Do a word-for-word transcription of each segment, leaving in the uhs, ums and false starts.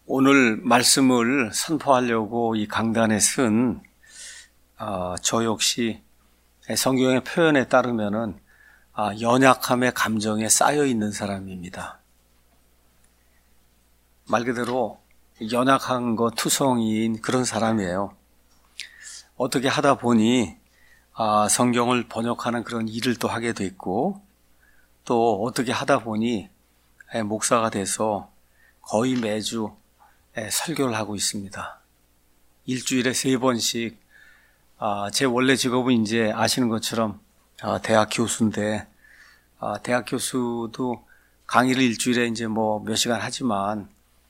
오늘 말씀을 선포하려고 이 강단에 쓴, 어, 저 역시 성경의 표현에 따르면은, 아, 연약함의 감정에 쌓여 있는 사람입니다. 말 그대로 연약한 거 투성이인 그런 사람이에요. 어떻게 하다 보니, 아, 성경을 번역하는 그런 일을 또 하게 됐고, 또 어떻게 하다 보니, 목사가 돼서 거의 매주 설교를 하고 있습니다. 일주일에 세 번씩, 아, 제 원래 직업은 이제 아시는 것처럼 아, 대학 교수인데, 아, 대학 교수도 강의를 일주일에 이제 뭐 몇 시간 하지만,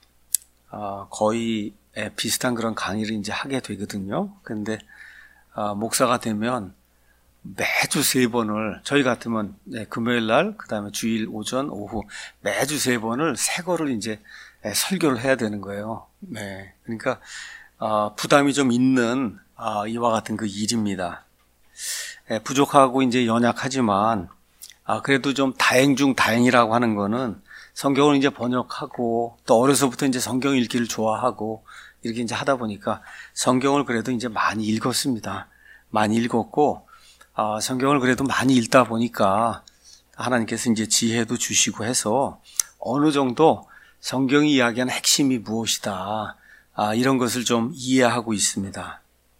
아, 거의 비슷한 그런 강의를 이제 하게 되거든요. 근데, 아, 목사가 되면 매주 세 번을, 저희 같으면 네, 금요일 날, 그 다음에 주일 오전, 오후, 매주 세 번을 새 거를 이제 네, 설교를 해야 되는 거예요. 네. 그러니까, 어, 부담이 좀 있는, 어, 이와 같은 그 일입니다. 네, 부족하고 이제 연약하지만, 아, 그래도 좀 다행 중 다행이라고 하는 거는 성경을 이제 번역하고, 또 어려서부터 이제 성경 읽기를 좋아하고, 이렇게 이제 하다 보니까 성경을 그래도 이제 많이 읽었습니다. 많이 읽었고, 어, 성경을 그래도 많이 읽다 보니까 하나님께서 이제 지혜도 주시고 해서 어느 정도 성경이 이야기하는 핵심이 무엇이다. 아, 이런 것을 좀 이해하고 있습니다.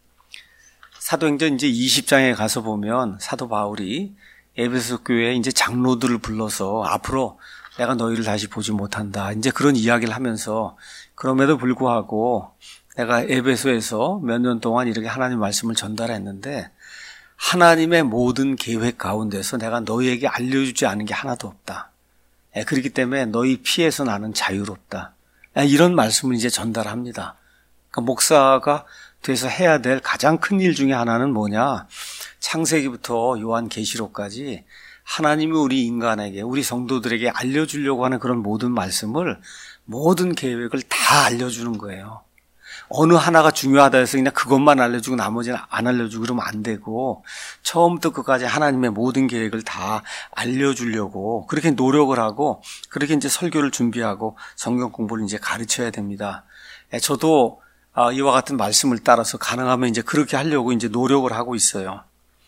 사도행전 이제 이십 장에 가서 보면 사도 바울이 에베소 교회에 이제 장로들을 불러서 앞으로 내가 너희를 다시 보지 못한다. 이제 그런 이야기를 하면서 그럼에도 불구하고 내가 에베소에서 몇 년 동안 이렇게 하나님 말씀을 전달했는데 하나님의 모든 계획 가운데서 내가 너희에게 알려주지 않은 게 하나도 없다. 그렇기 때문에 너희 피해서 나는 자유롭다. 이런 말씀을 이제 전달합니다. 그러니까 목사가 돼서 해야 될 가장 큰 일 중에 하나는 뭐냐? 창세기부터 요한계시록까지 하나님이 우리 인간에게, 우리 성도들에게 알려주려고 하는 그런 모든 말씀을, 모든 계획을 다 알려주는 거예요. 어느 하나가 중요하다 해서 그냥 그것만 알려주고 나머지는 안 알려주고 그러면 안 되고 처음부터 끝까지 하나님의 모든 계획을 다 알려주려고 그렇게 노력을 하고 그렇게 이제 설교를 준비하고 성경 공부를 이제 가르쳐야 됩니다. 저도 이와 같은 말씀을 따라서 가능하면 이제 그렇게 하려고 이제 노력을 하고 있어요.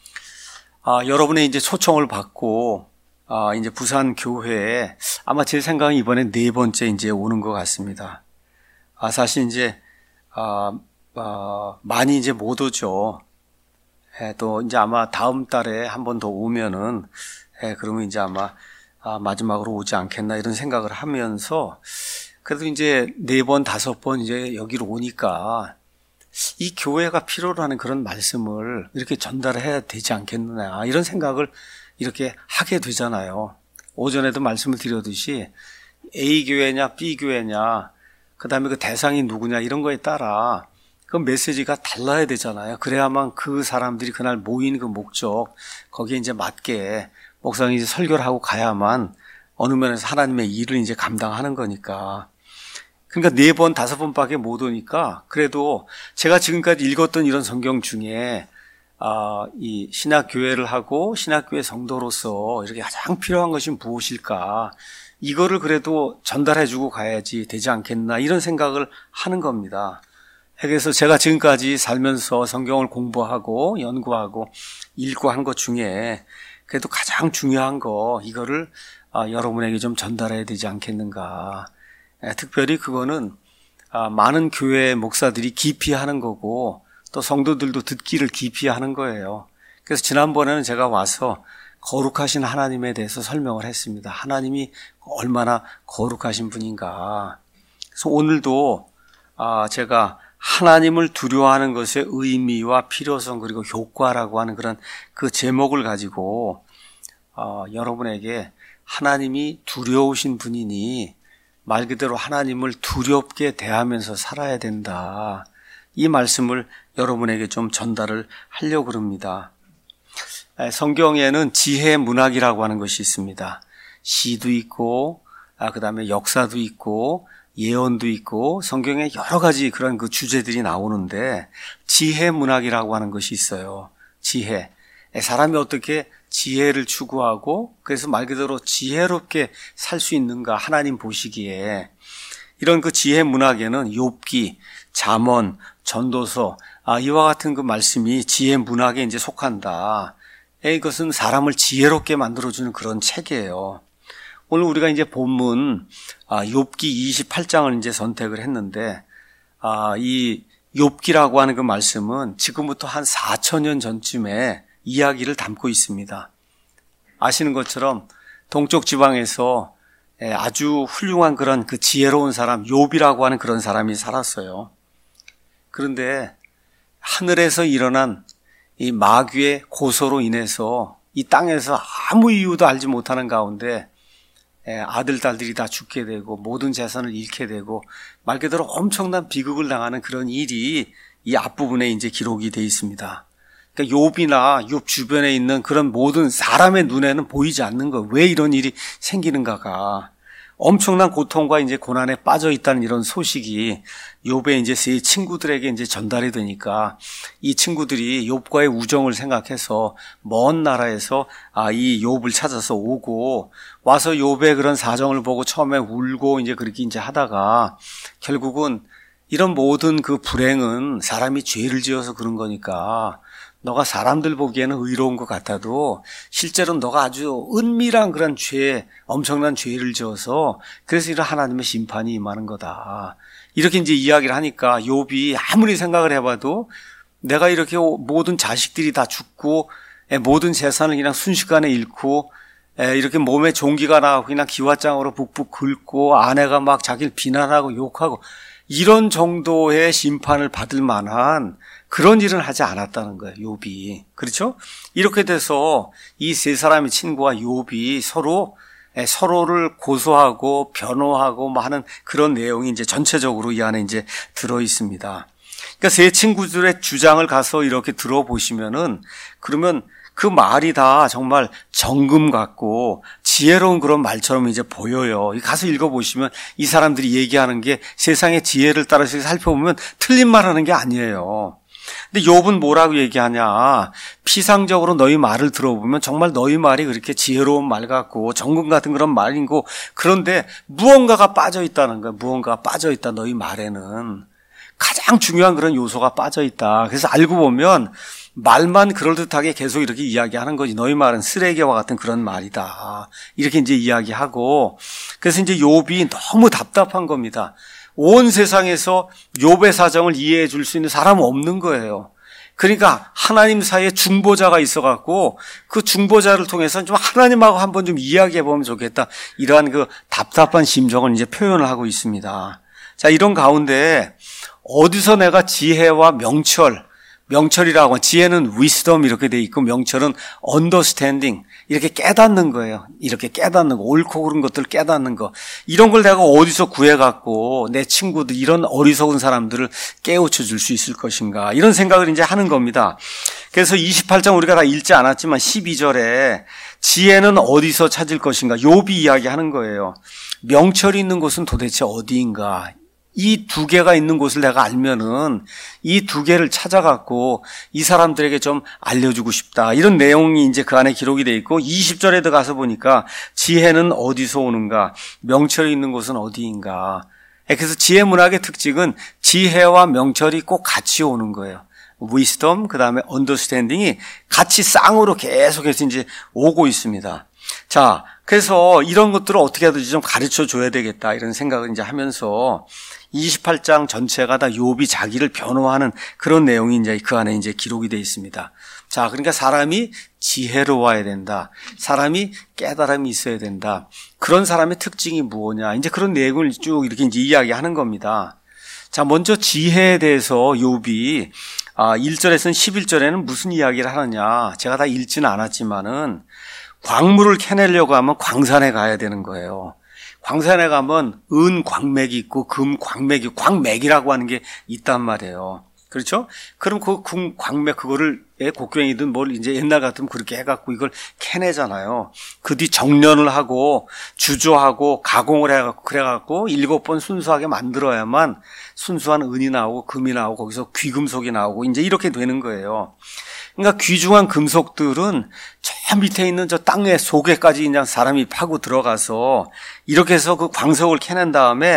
아, 여러분의 이제 초청을 받고 아, 이제 부산 교회에 아마 제 생각은 이번에 네 번째 이제 오는 것 같습니다. 아, 사실 이제 아, 아, 많이 이제 못 오죠. 예, 또 이제 아마 다음 달에 한 번 더 오면은, 예, 그러면 이제 아마 아, 마지막으로 오지 않겠나 이런 생각을 하면서 그래도 이제 네 번, 다섯 번 이제 여기로 오니까 이 교회가 필요로 하는 그런 말씀을 이렇게 전달해야 되지 않겠느냐 이런 생각을 이렇게 하게 되잖아요. 오전에도 말씀을 드렸듯이 A 교회냐 B 교회냐 그 다음에 그 대상이 누구냐 이런 거에 따라 그 메시지가 달라야 되잖아요. 그래야만 그 사람들이 그날 모인 그 목적 거기에 이제 맞게 목사님이 이제 설교를 하고 가야만 어느 면에서 하나님의 일을 이제 감당하는 거니까. 그러니까 네 번, 다섯 번밖에 못 오니까 그래도 제가 지금까지 읽었던 이런 성경 중에 아, 이 신학교회를 하고 신학교회 성도로서 이렇게 가장 필요한 것이 무엇일까? 이거를 그래도 전달해주고 가야지 되지 않겠나 이런 생각을 하는 겁니다. 그래서 제가 지금까지 살면서 성경을 공부하고 연구하고 읽고 한 것 중에 그래도 가장 중요한 거 이거를 아, 여러분에게 좀 전달해야 되지 않겠는가. 에, 특별히 그거는 아, 많은 교회 목사들이 깊이 하는 거고 또 성도들도 듣기를 깊이 하는 거예요. 그래서 지난번에는 제가 와서 거룩하신 하나님에 대해서 설명을 했습니다. 하나님이 얼마나 거룩하신 분인가. 그래서 오늘도 아 제가 하나님을 두려워하는 것의 의미와 필요성 그리고 효과라고 하는 그런 그 제목을 가지고 어, 여러분에게 하나님이 두려우신 분이니 말 그대로 하나님을 두렵게 대하면서 살아야 된다. 이 말씀을 여러분에게 좀 전달을 하려고 합니다. 성경에는 지혜 문학이라고 하는 것이 있습니다. 시도 있고, 아, 그 다음에 역사도 있고, 예언도 있고, 성경에 여러 가지 그런 그 주제들이 나오는데, 지혜 문학이라고 하는 것이 있어요. 지혜. 사람이 어떻게 지혜를 추구하고, 그래서 말 그대로 지혜롭게 살 수 있는가, 하나님 보시기에. 이런 그 지혜 문학에는 욥기, 잠언, 전도서, 아, 이와 같은 그 말씀이 지혜 문학에 이제 속한다. 이것은 사람을 지혜롭게 만들어주는 그런 책이에요. 오늘 우리가 이제 본문, 아, 욥기 이십팔 장을 이제 선택을 했는데, 아, 이 욥기라고 하는 그 말씀은 지금부터 한 사천 년 전쯤에 이야기를 담고 있습니다. 아시는 것처럼 동쪽 지방에서 아주 훌륭한 그런 그 지혜로운 사람, 욥이라고 하는 그런 사람이 살았어요. 그런데 하늘에서 일어난 이 마귀의 고소로 인해서 이 땅에서 아무 이유도 알지 못하는 가운데 아들, 딸들이 다 죽게 되고 모든 재산을 잃게 되고 말 그대로 엄청난 비극을 당하는 그런 일이 이 앞부분에 이제 기록이 되어 있습니다. 그러니까 욥이나 욥 주변에 있는 그런 모든 사람의 눈에는 보이지 않는 거. 왜 이런 일이 생기는가가 엄청난 고통과 이제 고난에 빠져 있다는 이런 소식이 욥의 이제 세 친구들에게 이제 전달이 되니까 이 친구들이 욥과의 우정을 생각해서 먼 나라에서 아, 이 욥을 찾아서 오고 와서 욥의 그런 사정을 보고 처음에 울고 이제 그렇게 이제 하다가 결국은 이런 모든 그 불행은 사람이 죄를 지어서 그런 거니까 너가 사람들 보기에는 의로운 것 같아도 실제로는 너가 아주 은밀한 그런 죄, 엄청난 죄를 지어서 그래서 이런 하나님의 심판이 임하는 거다. 이렇게 이제 이야기를 하니까 욥이 아무리 생각을 해봐도 내가 이렇게 모든 자식들이 다 죽고 모든 재산을 그냥 순식간에 잃고 이렇게 몸에 종기가 나고 그냥 기왓장으로 북북 긁고 아내가 막 자기를 비난하고 욕하고 이런 정도의 심판을 받을 만한 그런 일은 하지 않았다는 거예요, 욥이. 그렇죠? 이렇게 돼서 이 세 사람의 친구와 욥이 서로 서로를 고소하고 변호하고 뭐 하는 그런 내용이 이제 전체적으로 이 안에 이제 들어 있습니다. 그러니까 세 친구들의 주장을 가서 이렇게 들어보시면은 그러면 그 말이 다 정말 정금 같고 지혜로운 그런 말처럼 이제 보여요. 가서 읽어보시면 이 사람들이 얘기하는 게 세상의 지혜를 따라서 살펴보면 틀린 말 하는 게 아니에요. 근데 욥은 뭐라고 얘기하냐? 피상적으로 너희 말을 들어보면 정말 너희 말이 그렇게 지혜로운 말 같고 정금 같은 그런 말이고 그런데 무언가가 빠져 있다는 거야. 무언가가 빠져 있다. 너희 말에는 가장 중요한 그런 요소가 빠져 있다. 그래서 알고 보면 말만 그럴듯하게 계속 이렇게 이야기하는 거지. 너희 말은 쓰레기와 같은 그런 말이다. 이렇게 이제 이야기하고 그래서 이제 욥이 너무 답답한 겁니다. 온 세상에서 욥의 사정을 이해해 줄 수 있는 사람은 없는 거예요. 그러니까 하나님 사이에 중보자가 있어갖고 그 중보자를 통해서 좀 하나님하고 한번 좀 이야기해 보면 좋겠다. 이러한 그 답답한 심정을 이제 표현을 하고 있습니다. 자, 이런 가운데 어디서 내가 지혜와 명철, 명철이라고 지혜는 wisdom 이렇게 돼 있고 명철은 understanding 이렇게 깨닫는 거예요. 이렇게 깨닫는 거, 옳고 그른 것들을 깨닫는 거. 이런 걸 내가 어디서 구해갖고 내 친구들 이런 어리석은 사람들을 깨우쳐 줄 수 있을 것인가 이런 생각을 이제 하는 겁니다. 그래서 이십팔 장 우리가 다 읽지 않았지만 십이 절에 지혜는 어디서 찾을 것인가 욥이 이야기하는 거예요. 명철이 있는 곳은 도대체 어디인가. 이 두 개가 있는 곳을 내가 알면은 이 두 개를 찾아갖고 이 사람들에게 좀 알려주고 싶다. 이런 내용이 이제 그 안에 기록이 되어 있고 이십 절에 들어가서 보니까 지혜는 어디서 오는가? 명철이 있는 곳은 어디인가? 그래서 지혜 문학의 특징은 지혜와 명철이 꼭 같이 오는 거예요. wisdom, 그 다음에 understanding이 같이 쌍으로 계속해서 이제 오고 있습니다. 자, 그래서 이런 것들을 어떻게 하든지 좀 가르쳐 줘야 되겠다. 이런 생각을 이제 하면서 이십팔 장 전체가 다 욥이 자기를 변호하는 그런 내용이 이제 그 안에 이제 기록이 되어 있습니다. 자, 그러니까 사람이 지혜로워야 된다. 사람이 깨달음이 있어야 된다. 그런 사람의 특징이 무엇냐. 이제 그런 내용을 쭉 이렇게 이제 이야기하는 겁니다. 자, 먼저 지혜에 대해서 욥이 아, 일 절에서는 십일 절에는 무슨 이야기를 하느냐. 제가 다 읽지는 않았지만은 광물을 캐내려고 하면 광산에 가야 되는 거예요. 광산에 가면 은 광맥이 있고 금 광맥이, 광맥이라고 하는 게 있단 말이에요. 그렇죠? 그럼 그 광맥, 그거를 곡괭이든 뭘 이제 옛날 같으면 그렇게 해갖고 이걸 캐내잖아요. 그 뒤 정련을 하고 주조하고 가공을 해갖고 그래갖고 일곱 번 순수하게 만들어야만 순수한 은이 나오고 금이 나오고 거기서 귀금속이 나오고 이제 이렇게 되는 거예요. 그러니까 귀중한 금속들은 저 밑에 있는 저 땅의 속에까지 그냥 사람이 파고 들어가서 이렇게 해서 그 광석을 캐낸 다음에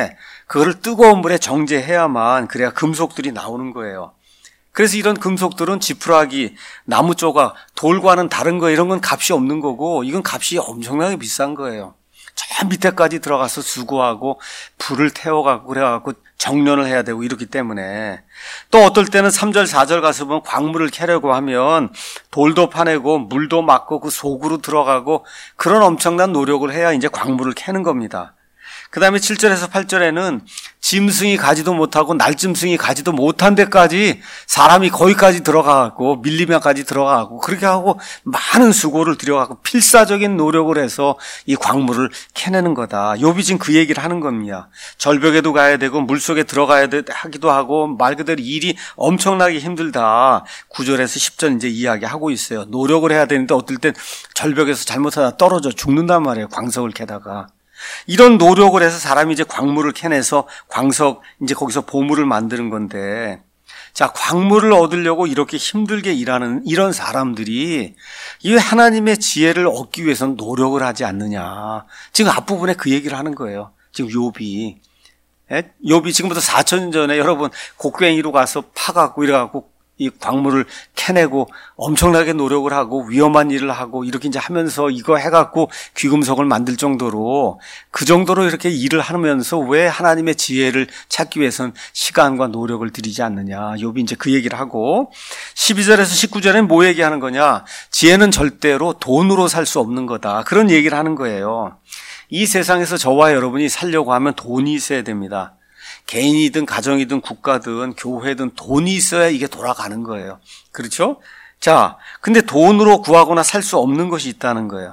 그거를 뜨거운 물에 정제해야만 그래야 금속들이 나오는 거예요. 그래서 이런 금속들은 지푸라기, 나무 조각, 돌과는 다른 거 이런 건 값이 없는 거고 이건 값이 엄청나게 비싼 거예요. 저 밑에까지 들어가서 수고하고 불을 태워가고 그래갖고 정련을 해야 되고 이렇기 때문에 또 어떨 때는 삼 절 사 절 가서 보면 광물을 캐려고 하면 돌도 파내고 물도 막고 그 속으로 들어가고 그런 엄청난 노력을 해야 이제 광물을 캐는 겁니다. 그 다음에 칠 절에서 팔 절에는 짐승이 가지도 못하고 날짐승이 가지도 못한 데까지 사람이 거기까지 들어가고 밀리면까지 들어가고 그렇게 하고 많은 수고를 들여가고 필사적인 노력을 해서 이 광물을 캐내는 거다. 욥이 지금 그 얘기를 하는 겁니다. 절벽에도 가야 되고 물속에 들어가야 하기도 하고 말 그대로 일이 엄청나게 힘들다. 구 절에서 십 절 이제 이야기하고 있어요. 노력을 해야 되는데 어떨 땐 절벽에서 잘못하다 떨어져 죽는단 말이에요. 광석을 캐다가. 이런 노력을 해서 사람이 이제 광물을 캐내서 광석, 이제 거기서 보물을 만드는 건데, 자, 광물을 얻으려고 이렇게 힘들게 일하는 이런 사람들이 이 하나님의 지혜를 얻기 위해서는 노력을 하지 않느냐. 지금 앞부분에 그 얘기를 하는 거예요. 지금 욥이. 예? 욥이 지금부터 사천 년 전에 여러분 곡괭이로 가서 파갖고 이래갖고 이 광물을 캐내고 엄청나게 노력을 하고 위험한 일을 하고 이렇게 이제 하면서 이거 해갖고 귀금속을 만들 정도로 그 정도로 이렇게 일을 하면서 왜 하나님의 지혜를 찾기 위해서는 시간과 노력을 들이지 않느냐. 욥이 이제 그 얘기를 하고 십이 절에서 십구 절에는 뭐 얘기하는 거냐. 지혜는 절대로 돈으로 살 수 없는 거다. 그런 얘기를 하는 거예요. 이 세상에서 저와 여러분이 살려고 하면 돈이 있어야 됩니다. 개인이든 가정이든 국가든 교회든 돈이 있어야 이게 돌아가는 거예요. 그렇죠? 자, 근데 돈으로 구하거나 살 수 없는 것이 있다는 거예요.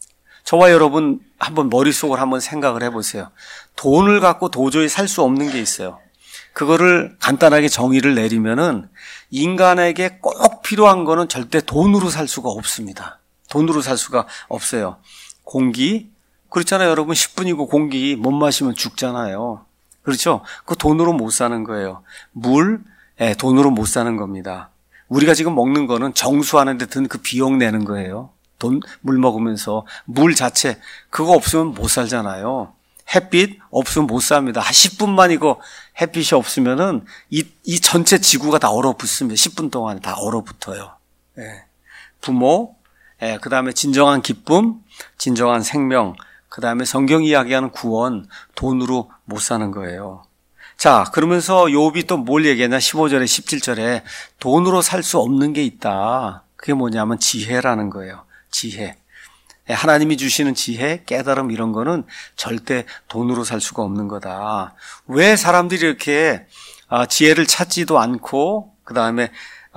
저와 여러분 한번 머릿속을 한번 생각을 해보세요. 돈을 갖고 도저히 살 수 없는 게 있어요. 그거를 간단하게 정의를 내리면은 인간에게 꼭 필요한 거는 절대 돈으로 살 수가 없습니다. 돈으로 살 수가 없어요. 공기, 그렇잖아요. 여러분 십 분이고 공기 못 마시면 죽잖아요. 그렇죠? 그 돈으로 못 사는 거예요. 물, 예, 돈으로 못 사는 겁니다. 우리가 지금 먹는 거는 정수하는 데 든 그 비용 내는 거예요. 돈, 물 먹으면서. 물 자체, 그거 없으면 못 살잖아요. 햇빛 없으면 못 삽니다. 한 십 분만 이거 햇빛이 없으면은 이, 이 전체 지구가 다 얼어붙습니다. 십 분 동안 다 얼어붙어요. 예. 부모, 예, 그 다음에 진정한 기쁨, 진정한 생명, 그 다음에 성경이 이야기하는 구원, 돈으로 못 사는 거예요. 자, 그러면서 욥이 또 뭘 얘기했냐? 십오 절에 십칠 절에 돈으로 살 수 없는 게 있다. 그게 뭐냐면 지혜라는 거예요. 지혜. 하나님이 주시는 지혜, 깨달음 이런 거는 절대 돈으로 살 수가 없는 거다. 왜 사람들이 이렇게 지혜를 찾지도 않고 그 다음에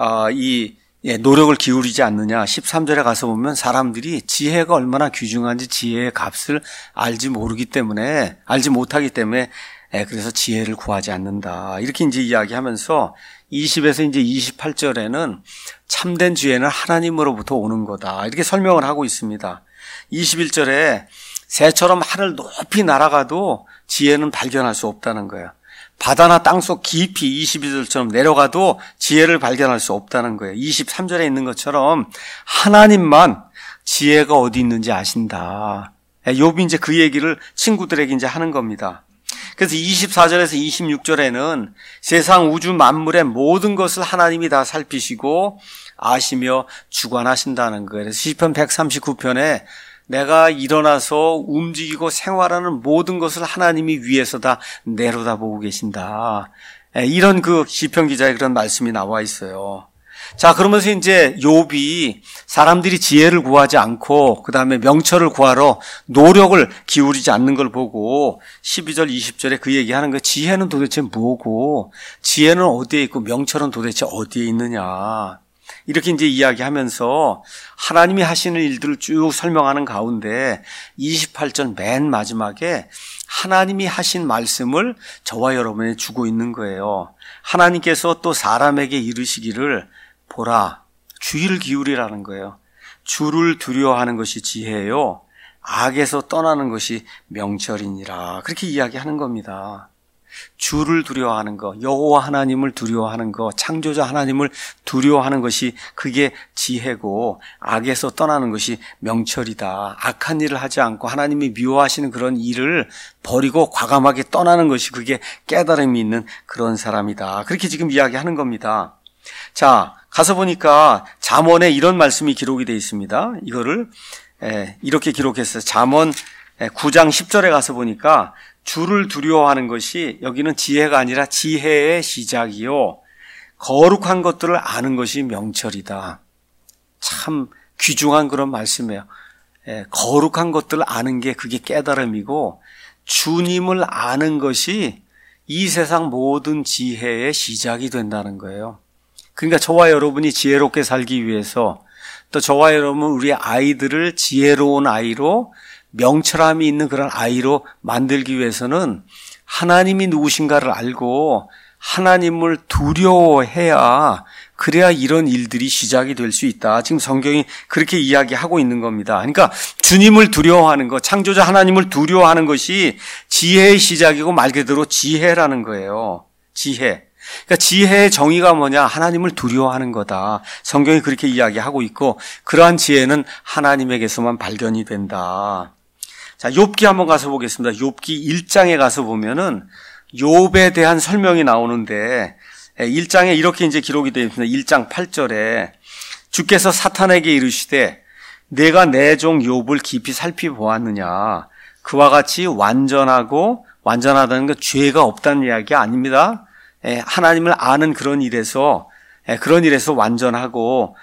이 예, 노력을 기울이지 않느냐. 십삼 절에 가서 보면 사람들이 지혜가 얼마나 귀중한지 지혜의 값을 알지 모르기 때문에, 알지 못하기 때문에, 예, 그래서 지혜를 구하지 않는다. 이렇게 이제 이야기하면서 이십에서 이제 이십팔 절에는 참된 지혜는 하나님으로부터 오는 거다. 이렇게 설명을 하고 있습니다. 이십일 절에 새처럼 하늘 높이 날아가도 지혜는 발견할 수 없다는 거예요. 바다나 땅속 깊이 이십이 절처럼 내려가도 지혜를 발견할 수 없다는 거예요. 이십삼 절에 있는 것처럼 하나님만 지혜가 어디 있는지 아신다. 욥이 이제 그 얘기를 친구들에게 이제 하는 겁니다. 그래서 이십사 절에서 이십육 절에는 세상 우주 만물의 모든 것을 하나님이 다 살피시고 아시며 주관하신다는 거예요. 그래서 시편 백삼십구 편에 내가 일어나서 움직이고 생활하는 모든 것을 하나님이 위에서 다 내려다보고 계신다. 이런 그 시편 기자의 그런 말씀이 나와 있어요. 자, 그러면서 이제 욥이 사람들이 지혜를 구하지 않고 그 다음에 명철을 구하러 노력을 기울이지 않는 걸 보고 십이 절 이십 절에 그 얘기하는 거예요. 지혜는 도대체 뭐고 지혜는 어디에 있고 명철은 도대체 어디에 있느냐. 이렇게 이제 이야기하면서 하나님이 하시는 일들을 쭉 설명하는 가운데 이십팔 절 맨 마지막에 하나님이 하신 말씀을 저와 여러분에 주고 있는 거예요. 하나님께서 또 사람에게 이르시기를 보라, 주의를 기울이라는 거예요. 주를 두려워하는 것이 지혜요, 악에서 떠나는 것이 명철이니라. 그렇게 이야기하는 겁니다. 주를 두려워하는 거, 여호와 하나님을 두려워하는 거, 창조자 하나님을 두려워하는 것이 그게 지혜고, 악에서 떠나는 것이 명철이다. 악한 일을 하지 않고 하나님이 미워하시는 그런 일을 버리고 과감하게 떠나는 것이 그게 깨달음이 있는 그런 사람이다. 그렇게 지금 이야기하는 겁니다. 자, 가서 보니까 잠언에 이런 말씀이 기록이 되어 있습니다. 이거를 이렇게 기록했어요. 잠언 구 장 십 절에 가서 보니까 주를 두려워하는 것이 여기는 지혜가 아니라 지혜의 시작이요, 거룩한 것들을 아는 것이 명철이다. 참 귀중한 그런 말씀이에요. 예, 거룩한 것들을 아는 게 그게 깨달음이고, 주님을 아는 것이 이 세상 모든 지혜의 시작이 된다는 거예요. 그러니까 저와 여러분이 지혜롭게 살기 위해서, 또 저와 여러분 우리 아이들을 지혜로운 아이로, 명철함이 있는 그런 아이로 만들기 위해서는 하나님이 누구신가를 알고 하나님을 두려워해야, 그래야 이런 일들이 시작이 될 수 있다. 지금 성경이 그렇게 이야기하고 있는 겁니다. 그러니까 주님을 두려워하는 것, 창조자 하나님을 두려워하는 것이 지혜의 시작이고 말 그대로 지혜라는 거예요. 지혜. 그러니까 지혜의 정의가 뭐냐? 하나님을 두려워하는 거다. 성경이 그렇게 이야기하고 있고, 그러한 지혜는 하나님에게서만 발견이 된다. 자, 욥기 한번 가서 보겠습니다. 욥기 일 장에 가서 보면은 욥에 대한 설명이 나오는데, 일 장에 이렇게 이제 기록이 되어 있습니다. 일 장 팔 절에 주께서 사탄에게 이르시되 내가 내 종 욥을 깊이 살피보았느냐. 그와 같이 완전하고, 완전하다는 건 죄가 없다는 이야기 아닙니다. 하나님을 아는 그런 일에서, 그런 일에서 완전하고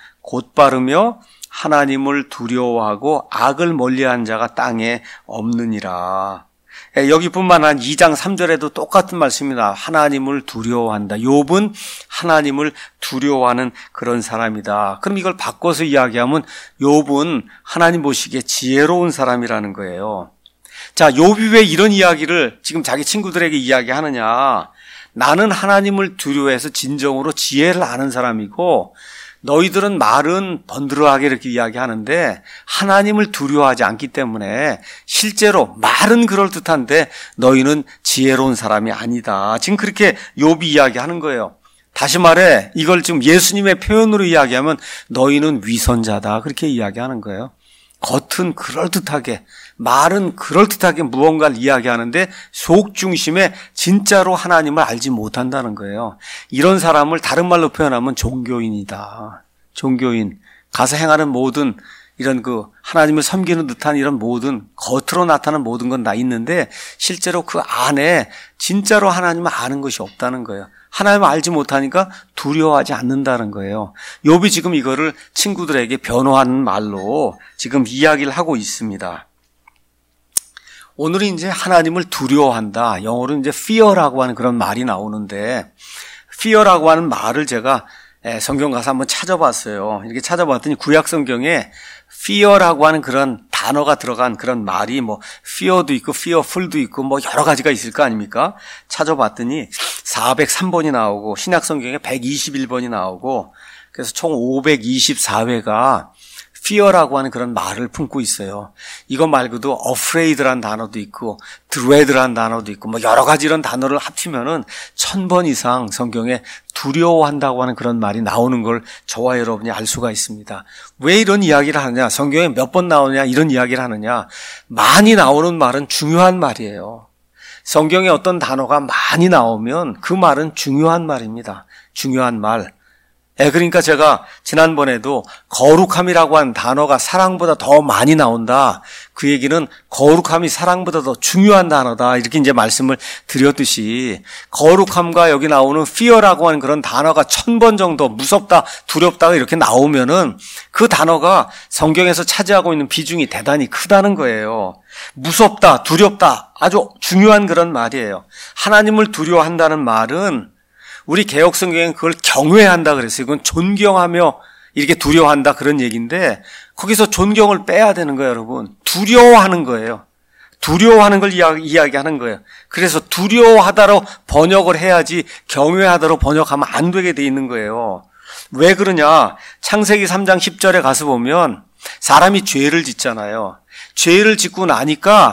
곧바르며 하나님을 두려워하고 악을 멀리한 자가 땅에 없느니라. 여기뿐만 아니라 이 장 삼 절에도 똑같은 말씀입니다. 하나님을 두려워한다. 욥은 하나님을 두려워하는 그런 사람이다. 그럼 이걸 바꿔서 이야기하면 욥은 하나님 보시기에 지혜로운 사람이라는 거예요. 자, 욥이 왜 이런 이야기를 지금 자기 친구들에게 이야기하느냐? 나는 하나님을 두려워해서 진정으로 지혜를 아는 사람이고, 너희들은 말은 번드러하게 이렇게 이야기하는데 하나님을 두려워하지 않기 때문에 실제로 말은 그럴듯한데 너희는 지혜로운 사람이 아니다. 지금 그렇게 욥이 이야기하는 거예요. 다시 말해 이걸 지금 예수님의 표현으로 이야기하면 너희는 위선자다. 그렇게 이야기하는 거예요. 겉은 그럴듯하게, 말은 그럴듯하게 무언가를 이야기하는데 속 중심에 진짜로 하나님을 알지 못한다는 거예요. 이런 사람을 다른 말로 표현하면 종교인이다. 종교인. 가서 행하는 모든 이런 그 하나님을 섬기는 듯한 이런 모든 겉으로 나타나는 모든 건 다 있는데 실제로 그 안에 진짜로 하나님을 아는 것이 없다는 거예요. 하나님을 알지 못하니까 두려워하지 않는다는 거예요. 욥이 지금 이거를 친구들에게 변호하는 말로 지금 이야기를 하고 있습니다. 오늘은 이제 하나님을 두려워한다. 영어로는 이제 fear라고 하는 그런 말이 나오는데, fear라고 하는 말을 제가 성경 가서 한번 찾아봤어요. 이렇게 찾아봤더니 구약 성경에 fear라고 하는 그런 단어가 들어간 그런 말이 뭐 fear도 있고 fearful도 있고 뭐 여러 가지가 있을 거 아닙니까? 찾아봤더니 사백삼 번이 나오고 신약 성경에 백이십일 번이 나오고, 그래서 총 오백이십사 회가 fear라고 하는 그런 말을 품고 있어요. 이거 말고도 afraid라는 단어도 있고 dread라는 단어도 있고 뭐 여러 가지 이런 단어를 합치면은 천 번 이상 성경에 두려워한다고 하는 그런 말이 나오는 걸 저와 여러분이 알 수가 있습니다. 왜 이런 이야기를 하느냐? 성경에 몇 번 나오느냐? 이런 이야기를 하느냐? 많이 나오는 말은 중요한 말이에요. 성경에 어떤 단어가 많이 나오면 그 말은 중요한 말입니다. 중요한 말. 예, 그러니까 제가 지난번에도 거룩함이라고 하는 단어가 사랑보다 더 많이 나온다. 그 얘기는 거룩함이 사랑보다 더 중요한 단어다. 이렇게 이제 말씀을 드렸듯이 거룩함과 여기 나오는 fear라고 하는 그런 단어가 천 번 정도 무섭다, 두렵다가 이렇게 나오면은 그 단어가 성경에서 차지하고 있는 비중이 대단히 크다는 거예요. 무섭다, 두렵다. 아주 중요한 그런 말이에요. 하나님을 두려워한다는 말은 우리 개역 성경엔 그걸 경외한다 그랬어요. 이건 존경하며 이렇게 두려워한다 그런 얘기인데 거기서 존경을 빼야 되는 거예요, 여러분. 두려워하는 거예요. 두려워하는 걸 이야기하는 거예요. 그래서 두려워하다로 번역을 해야지 경외하다로 번역하면 안 되게 돼 있는 거예요. 왜 그러냐? 창세기 삼 장 십 절에 가서 보면 사람이 죄를 짓잖아요. 죄를 짓고 나니까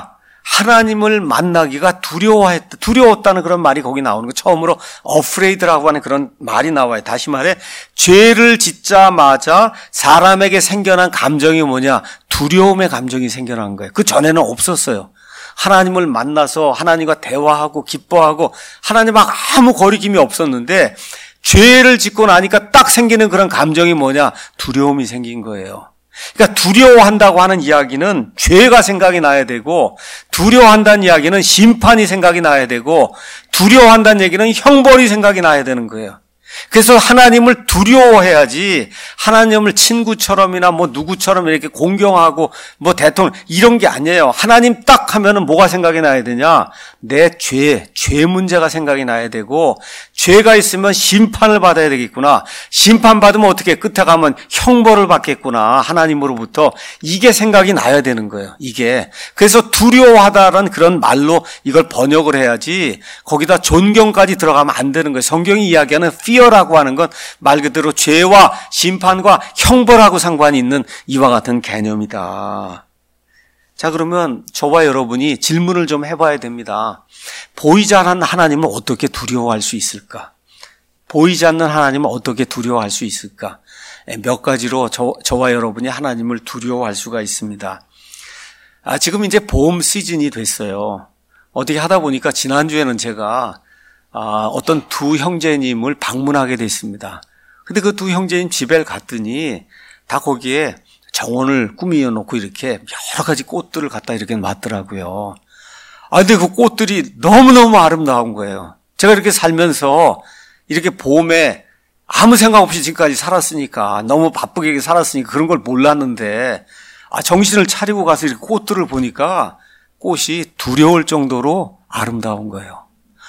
하나님을 만나기가 두려워했다, 두려웠다는 그런 말이 거기 나오는 거. 처음으로 afraid라고 하는 그런 말이 나와요. 다시 말해, 죄를 짓자마자 사람에게 생겨난 감정이 뭐냐? 두려움의 감정이 생겨난 거예요. 그 전에는 없었어요. 하나님을 만나서 하나님과 대화하고 기뻐하고 하나님하고 아무 거리낌이 없었는데 죄를 짓고 나니까 딱 생기는 그런 감정이 뭐냐? 두려움이 생긴 거예요. 그러니까 두려워한다고 하는 이야기는 죄가 생각이 나야 되고, 두려워한다는 이야기는 심판이 생각이 나야 되고, 두려워한다는 얘기는 형벌이 생각이 나야 되는 거예요. 그래서 하나님을 두려워해야지 하나님을 친구처럼이나 뭐 누구처럼 이렇게 공경하고 뭐 대통령 이런 게 아니에요. 하나님 딱 하면은 뭐가 생각이 나야 되냐? 내 죄, 죄 문제가 생각이 나야 되고, 죄가 있으면 심판을 받아야 되겠구나. 심판 받으면 어떻게 끝에 가면 형벌을 받겠구나. 하나님으로부터. 이게 생각이 나야 되는 거예요. 이게. 그래서 두려워하다라는 그런 말로 이걸 번역을 해야지 거기다 존경까지 들어가면 안 되는 거예요. 성경이 이야기하는 fear라고 하는 건 말 그대로 죄와 심판과 형벌하고 상관이 있는 이와 같은 개념이다. 자, 그러면 저와 여러분이 질문을 좀 해봐야 됩니다. 보이지 않는 하나님을 어떻게 두려워할 수 있을까? 보이지 않는 하나님을 어떻게 두려워할 수 있을까? 몇 가지로 저, 저와 여러분이 하나님을 두려워할 수가 있습니다. 아, 지금 이제 봄 시즌이 됐어요. 어떻게 하다 보니까 지난주에는 제가 아, 어떤 두 형제님을 방문하게 됐습니다. 근데 그 두 형제님 집에 갔더니 다 거기에 정원을 꾸미어 놓고 이렇게 여러 가지 꽃들을 갖다 이렇게 놨더라고요. 아, 근데 그 꽃들이 너무너무 아름다운 거예요. 제가 이렇게 살면서 이렇게 봄에 아무 생각 없이 지금까지 살았으니까, 너무 바쁘게 살았으니까 그런 걸 몰랐는데, 아, 정신을 차리고 가서 이렇게 꽃들을 보니까 꽃이 두려울 정도로 아름다운 거예요.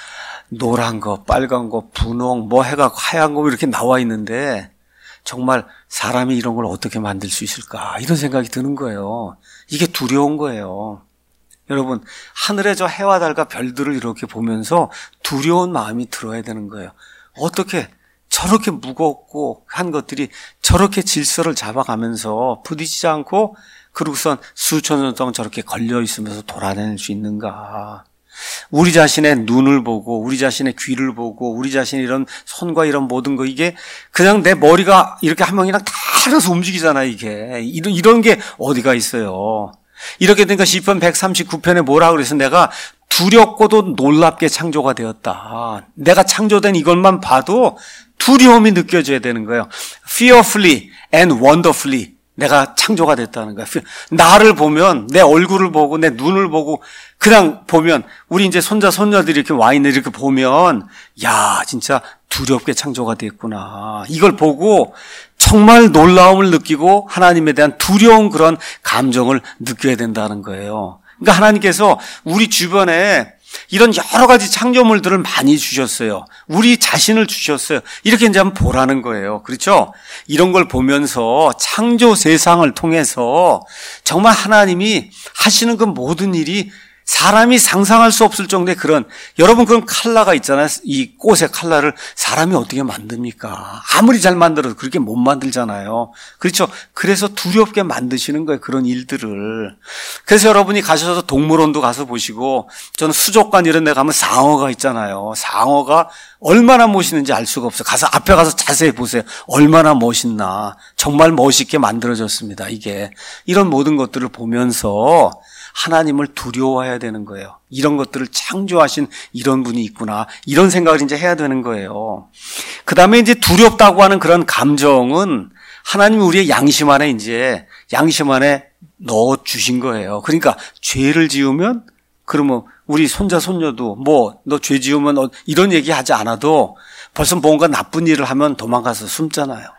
노란 거, 빨간 거, 분홍, 뭐 해가 하얀 거 이렇게 나와 있는데, 정말 사람이 이런 걸 어떻게 만들 수 있을까? 이런 생각이 드는 거예요. 이게 두려운 거예요. 여러분, 하늘에 저 해와 달과 별들을 이렇게 보면서 두려운 마음이 들어야 되는 거예요. 어떻게 저렇게 무겁고 한 것들이 저렇게 질서를 잡아가면서 부딪히지 않고 그러고선 수천 년 동안 저렇게 걸려 있으면서 돌아다닐 수 있는가? 우리 자신의 눈을 보고, 우리 자신의 귀를 보고, 우리 자신의 이런 손과 이런 모든 거, 이게 그냥 내 머리가 이렇게 한 명이랑 다 알아서 움직이잖아, 이게. 이런, 이런 게 어디가 있어요. 이렇게 되니까 시편 백삼십구 편에 뭐라 그래서 내가 두렵고도 놀랍게 창조가 되었다. 내가 창조된 이것만 봐도 두려움이 느껴져야 되는 거예요. Fearfully and wonderfully. 내가 창조가 됐다는 거야. 나를 보면, 내 얼굴을 보고, 내 눈을 보고, 그냥 보면, 우리 이제 손자, 손녀들이 이렇게 와 있는 이렇게 보면, 야, 진짜 두렵게 창조가 됐구나. 이걸 보고 정말 놀라움을 느끼고 하나님에 대한 두려운 그런 감정을 느껴야 된다는 거예요. 그러니까 하나님께서 우리 주변에 이런 여러 가지 창조물들을 많이 주셨어요. 우리 자신을 주셨어요. 이렇게 이제 한번 보라는 거예요. 그렇죠? 이런 걸 보면서 창조 세상을 통해서 정말 하나님이 하시는 그 모든 일이 사람이 상상할 수 없을 정도의 그런, 여러분 그런 칼라가 있잖아요. 이 꽃의 칼라를 사람이 어떻게 만듭니까? 아무리 잘 만들어도 그렇게 못 만들잖아요. 그렇죠? 그래서 두렵게 만드시는 거예요. 그런 일들을. 그래서 여러분이 가셔서 동물원도 가서 보시고, 저는 수족관 이런 데 가면 상어가 있잖아요. 상어가 얼마나 멋있는지 알 수가 없어요. 가서 앞에 가서 자세히 보세요. 얼마나 멋있나. 정말 멋있게 만들어졌습니다. 이게. 이런 모든 것들을 보면서 하나님을 두려워해야 되는 거예요. 이런 것들을 창조하신 이런 분이 있구나. 이런 생각을 이제 해야 되는 거예요. 그 다음에 이제 두렵다고 하는 그런 감정은 하나님이 우리의 양심 안에 이제 양심 안에 넣어 주신 거예요. 그러니까 죄를 지으면 그러면 우리 손자 손녀도 뭐 너 죄 지으면 이런 얘기 하지 않아도 벌써 뭔가 나쁜 일을 하면 도망가서 숨잖아요.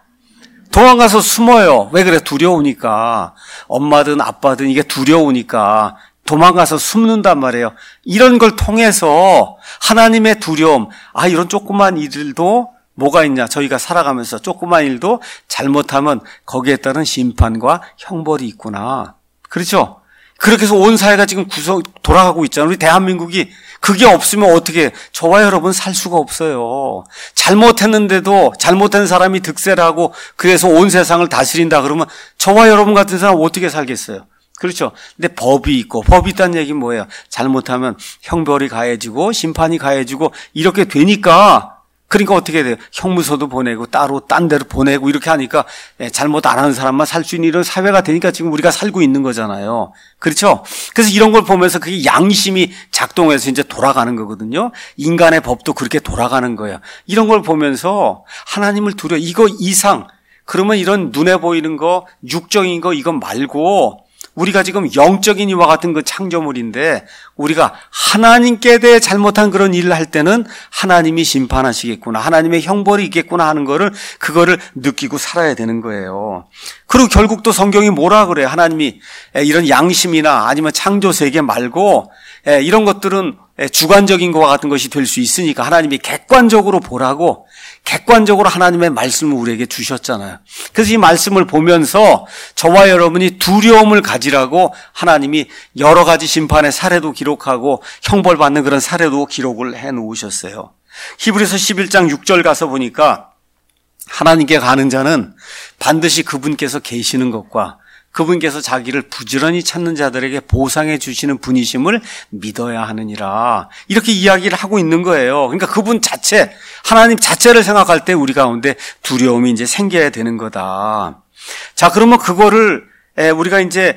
도망가서 숨어요. 왜 그래? 두려우니까. 엄마든 아빠든 이게 두려우니까 도망가서 숨는단 말이에요. 이런 걸 통해서 하나님의 두려움, 아 이런 조그만 일들도 뭐가 있냐. 저희가 살아가면서 조그만 일도 잘못하면 거기에 따른 심판과 형벌이 있구나. 그렇죠? 그렇게 해서 온 사회가 지금 구성 돌아가고 있잖아요. 우리 대한민국이 그게 없으면 어떻게, 저와 여러분 살 수가 없어요. 잘못했는데도 잘못한 사람이 득세를 하고 그래서 온 세상을 다스린다 그러면 저와 여러분 같은 사람 어떻게 살겠어요? 그렇죠. 근데 법이 있고, 법이 있다는 얘기는 뭐예요? 잘못하면 형벌이 가해지고 심판이 가해지고 이렇게 되니까, 그러니까 어떻게 돼요? 형무소도 보내고 따로 딴 데로 보내고 이렇게 하니까 잘못 안 하는 사람만 살 수 있는 이런 사회가 되니까 지금 우리가 살고 있는 거잖아요. 그렇죠? 그래서 이런 걸 보면서 그게 양심이 작동해서 이제 돌아가는 거거든요. 인간의 법도 그렇게 돌아가는 거예요. 이런 걸 보면서 하나님을 두려워. 이거 이상, 그러면 이런 눈에 보이는 거, 육적인 거 이거 말고 우리가 지금 영적인 이와 같은 그 창조물인데 우리가 하나님께 대해 잘못한 그런 일을 할 때는 하나님이 심판하시겠구나, 하나님의 형벌이 있겠구나 하는 거를, 그거를 느끼고 살아야 되는 거예요. 그리고 결국 또 성경이 뭐라 그래요? 하나님이 이런 양심이나 아니면 창조 세계 말고 이런 것들은 주관적인 것과 같은 것이 될 수 있으니까 하나님이 객관적으로 보라고, 객관적으로 하나님의 말씀을 우리에게 주셨잖아요. 그래서 이 말씀을 보면서 저와 여러분이 두려움을 가지라고 하나님이 여러 가지 심판의 사례도 기록하고 형벌받는 그런 사례도 기록을 해 놓으셨어요. 히브리서 십일 장 육 절 가서 보니까 하나님께 가는 자는 반드시 그분께서 계시는 것과 그분께서 자기를 부지런히 찾는 자들에게 보상해 주시는 분이심을 믿어야 하느니라, 이렇게 이야기를 하고 있는 거예요. 그러니까 그분 자체, 하나님 자체를 생각할 때 우리 가운데 두려움이 이제 생겨야 되는 거다. 자, 그러면 그거를 우리가 이제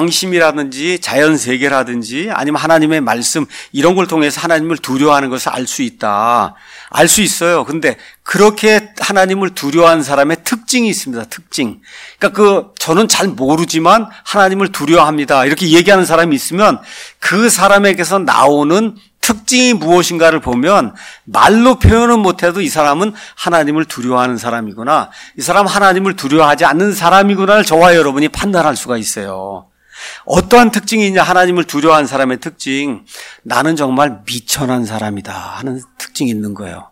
양심이라든지 자연세계라든지 아니면 하나님의 말씀 이런 걸 통해서 하나님을 두려워하는 것을 알 수 있다. 알 수 있어요. 근데 그렇게 하나님을 두려워하는 사람의 특징이 있습니다. 특징. 그러니까 그 저는 잘 모르지만 하나님을 두려워합니다, 이렇게 얘기하는 사람이 있으면 그 사람에게서 나오는 특징이 무엇인가를 보면 말로 표현은 못해도 이 사람은 하나님을 두려워하는 사람이구나, 이 사람 하나님을 두려워하지 않는 사람이구나를 저와 여러분이 판단할 수가 있어요. 어떠한 특징이 있냐? 하나님을 두려워하는 사람의 특징, 나는 정말 미천한 사람이다 하는 특징이 있는 거예요.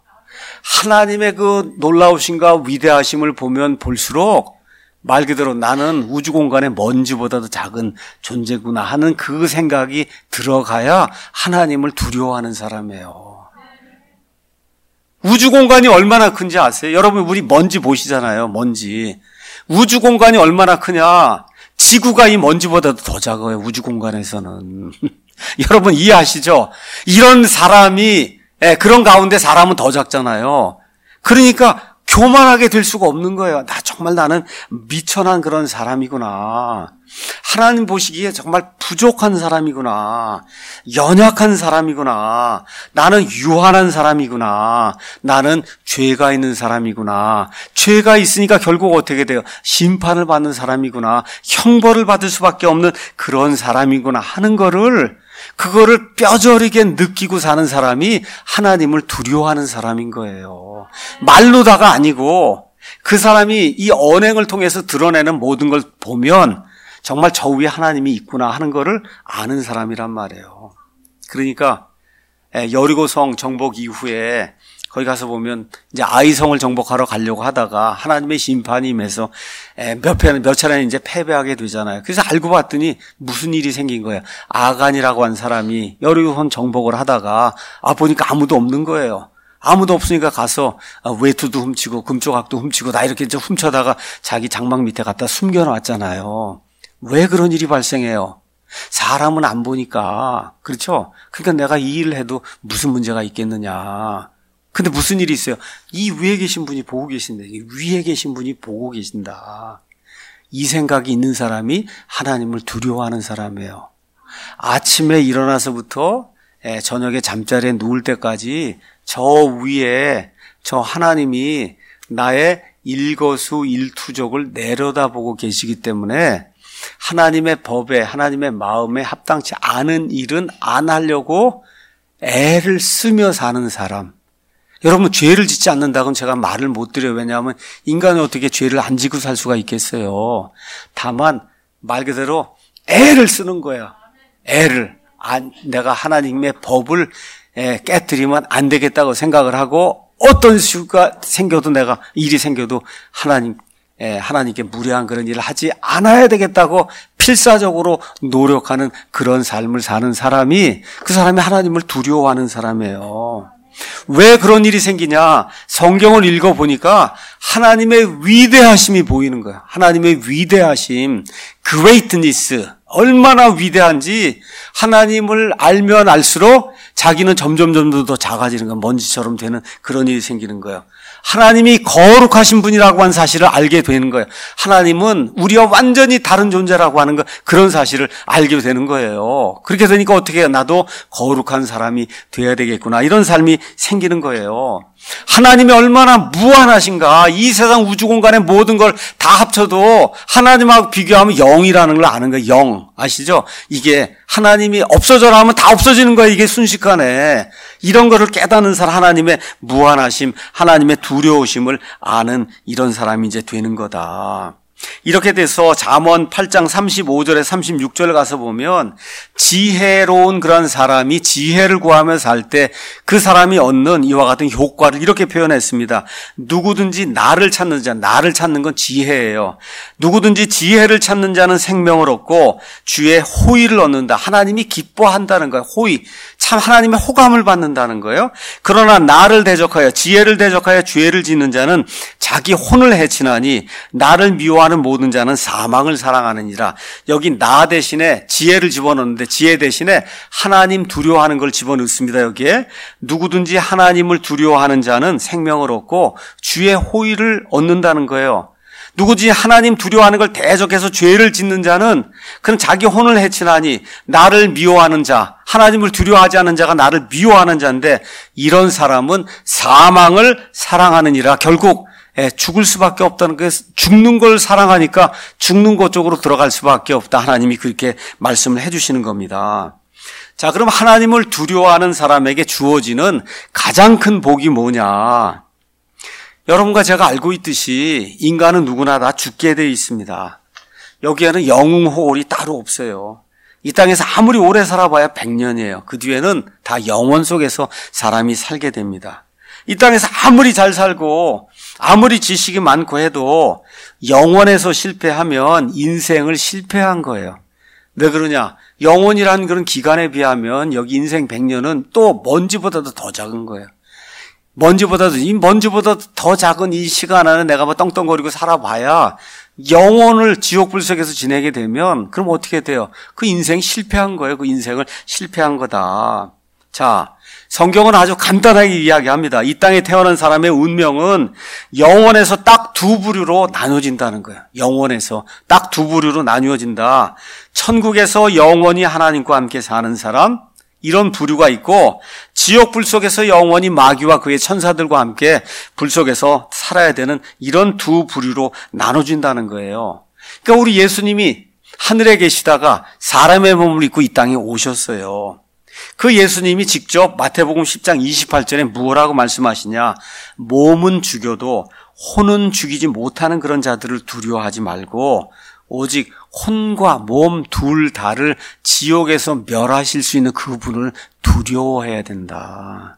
하나님의 그 놀라우심과 위대하심을 보면 볼수록 말 그대로 나는 우주 공간의 먼지보다도 작은 존재구나 하는 그 생각이 들어가야 하나님을 두려워하는 사람이에요. 우주 공간이 얼마나 큰지 아세요? 여러분, 우리 먼지 보시잖아요. 먼지. 우주 공간이 얼마나 크냐? 지구가 이 먼지보다도 더 작아요, 우주 공간에서는. 여러분 이해하시죠? 이런 사람이, 그런 가운데 사람은 더 작잖아요. 그러니까 교만하게 될 수가 없는 거예요. 나 정말 나는 미천한 그런 사람이구나. 하나님 보시기에 정말 부족한 사람이구나. 연약한 사람이구나. 나는 유한한 사람이구나. 나는 죄가 있는 사람이구나. 죄가 있으니까 결국 어떻게 돼요? 심판을 받는 사람이구나. 형벌을 받을 수밖에 없는 그런 사람이구나 하는 거를, 그거를 뼈저리게 느끼고 사는 사람이 하나님을 두려워하는 사람인 거예요. 말로다가 아니고 그 사람이 이 언행을 통해서 드러내는 모든 걸 보면 정말 저 위에 하나님이 있구나 하는 거를 아는 사람이란 말이에요. 그러니까 여리고성 정복 이후에 거기 가서 보면 이제 아이성을 정복하러 가려고 하다가 하나님의 심판이 임해서 몇 편, 몇 차례는 이제 패배하게 되잖아요. 그래서 알고 봤더니 무슨 일이 생긴 거예요. 아간이라고 한 사람이 여리고성 정복을 하다가 아 보니까 아무도 없는 거예요. 아무도 없으니까 가서 외투도 훔치고 금조각도 훔치고 나 이렇게 이제 훔쳐다가 자기 장막 밑에 갖다 숨겨놨잖아요. 왜 그런 일이 발생해요? 사람은 안 보니까. 그렇죠? 그러니까 내가 이 일을 해도 무슨 문제가 있겠느냐. 근데 무슨 일이 있어요? 이 위에 계신 분이 보고 계신다. 이 위에 계신 분이 보고 계신다. 이 생각이 있는 사람이 하나님을 두려워하는 사람이에요. 아침에 일어나서부터 저녁에 잠자리에 누울 때까지 저 위에 저 하나님이 나의 일거수일투족을 내려다보고 계시기 때문에 하나님의 법에, 하나님의 마음에 합당치 않은 일은 안 하려고 애를 쓰며 사는 사람. 여러분, 죄를 짓지 않는다고는 제가 말을 못 드려요. 왜냐하면 인간이 어떻게 죄를 안 지고 살 수가 있겠어요. 다만 말 그대로 애를 쓰는 거야. 애를. 안, 내가 하나님의 법을 깨뜨리면 안 되겠다고 생각을 하고 어떤 수가 생겨도, 내가 일이 생겨도 하나님, 하나님께 무례한 그런 일을 하지 않아야 되겠다고 필사적으로 노력하는 그런 삶을 사는 사람이, 그 사람이 하나님을 두려워하는 사람이에요. 왜 그런 일이 생기냐? 성경을 읽어보니까 하나님의 위대하심이 보이는 거야. 하나님의 위대하심, greatness 얼마나 위대한지 하나님을 알면 알수록 자기는 점점 점점 더 작아지는 거예요. 먼지처럼 되는 그런 일이 생기는 거예요. 하나님이 거룩하신 분이라고 하는 사실을 알게 되는 거예요. 하나님은 우리와 완전히 다른 존재라고 하는 거, 그런 사실을 알게 되는 거예요. 그렇게 되니까 어떻게 해요? 나도 거룩한 사람이 돼야 되겠구나, 이런 삶이 생기는 거예요. 하나님이 얼마나 무한하신가. 이 세상 우주 공간의 모든 걸 다 합쳐도 하나님하고 비교하면 영이라는 걸 아는 거예요. 영. 아시죠? 이게 하나님이 없어져라 하면 다 없어지는 거예요. 이게 순식간에. 이런 거를 깨닫는 사람, 하나님의 무한하심, 하나님의 두려우심을 아는 이런 사람이 이제 되는 거다. 이렇게 돼서 잠언 팔 장 삼십오 절에 삼십육 절 가서 보면 지혜로운 그런 사람이 지혜를 구하며 살 때 그 사람이 얻는 이와 같은 효과를 이렇게 표현했습니다. 누구든지 나를 찾는 자, 나를 찾는 건 지혜예요. 누구든지 지혜를 찾는 자는 생명을 얻고 주의 호의를 얻는다. 하나님이 기뻐한다는 거예요. 호의. 참 하나님의 호감을 받는다는 거예요. 그러나 나를 대적하여, 지혜를 대적하여 죄를 짓는 자는 자기 혼을 해치나니 나를 미워하는 모든 자는 사망을 사랑하느니라. 여기 나 대신에 지혜를 집어넣는데 지혜 대신에 하나님 두려워하는 걸 집어넣습니다. 여기에 누구든지 하나님을 두려워하는 자는 생명을 얻고 주의 호의를 얻는다는 거예요. 누구든지 하나님 두려워하는 걸 대적해서 죄를 짓는 자는 그는 자기 혼을 해치나니 나를 미워하는 자, 하나님을 두려워하지 않는 자가 나를 미워하는 자인데 이런 사람은 사망을 사랑하느니라. 결국 죽을 수밖에 없다는 게, 죽는 걸 사랑하니까 죽는 것 쪽으로 들어갈 수밖에 없다. 하나님이 그렇게 말씀을 해주시는 겁니다. 자, 그럼 하나님을 두려워하는 사람에게 주어지는 가장 큰 복이 뭐냐? 여러분과 제가 알고 있듯이 인간은 누구나 다 죽게 되어 있습니다. 여기에는 영웅호월이 따로 없어요. 이 땅에서 아무리 오래 살아봐야 백 년이에요. 그 뒤에는 다 영원 속에서 사람이 살게 됩니다. 이 땅에서 아무리 잘 살고 아무리 지식이 많고 해도 영원에서 실패하면 인생을 실패한 거예요. 왜 그러냐? 영원이라는 그런 기간에 비하면 여기 인생 백 년은 또 먼지보다도 더 작은 거예요. 먼지보다도, 이 먼지보다 더 작은 이 시간 안에 내가 뭐 떵떵거리고 살아봐야 영혼을 지옥불 속에서 지내게 되면 그럼 어떻게 돼요? 그 인생 실패한 거예요. 그 인생을 실패한 거다. 자, 성경은 아주 간단하게 이야기합니다. 이 땅에 태어난 사람의 운명은 영원에서 딱 두 부류로 나눠진다는 거예요. 영원에서 딱 두 부류로 나뉘어진다. 천국에서 영원히 하나님과 함께 사는 사람, 이런 부류가 있고 지옥 불 속에서 영원히 마귀와 그의 천사들과 함께 불 속에서 살아야 되는 이런 두 부류로 나눠진다는 거예요. 그러니까 우리 예수님이 하늘에 계시다가 사람의 몸을 입고 이 땅에 오셨어요. 그 예수님이 직접 마태복음 십 장 이십팔 절에 뭐라고 말씀하시냐? 몸은 죽여도 혼은 죽이지 못하는 그런 자들을 두려워하지 말고 오직 혼과 몸 둘 다를 지옥에서 멸하실 수 있는 그분을 두려워해야 된다.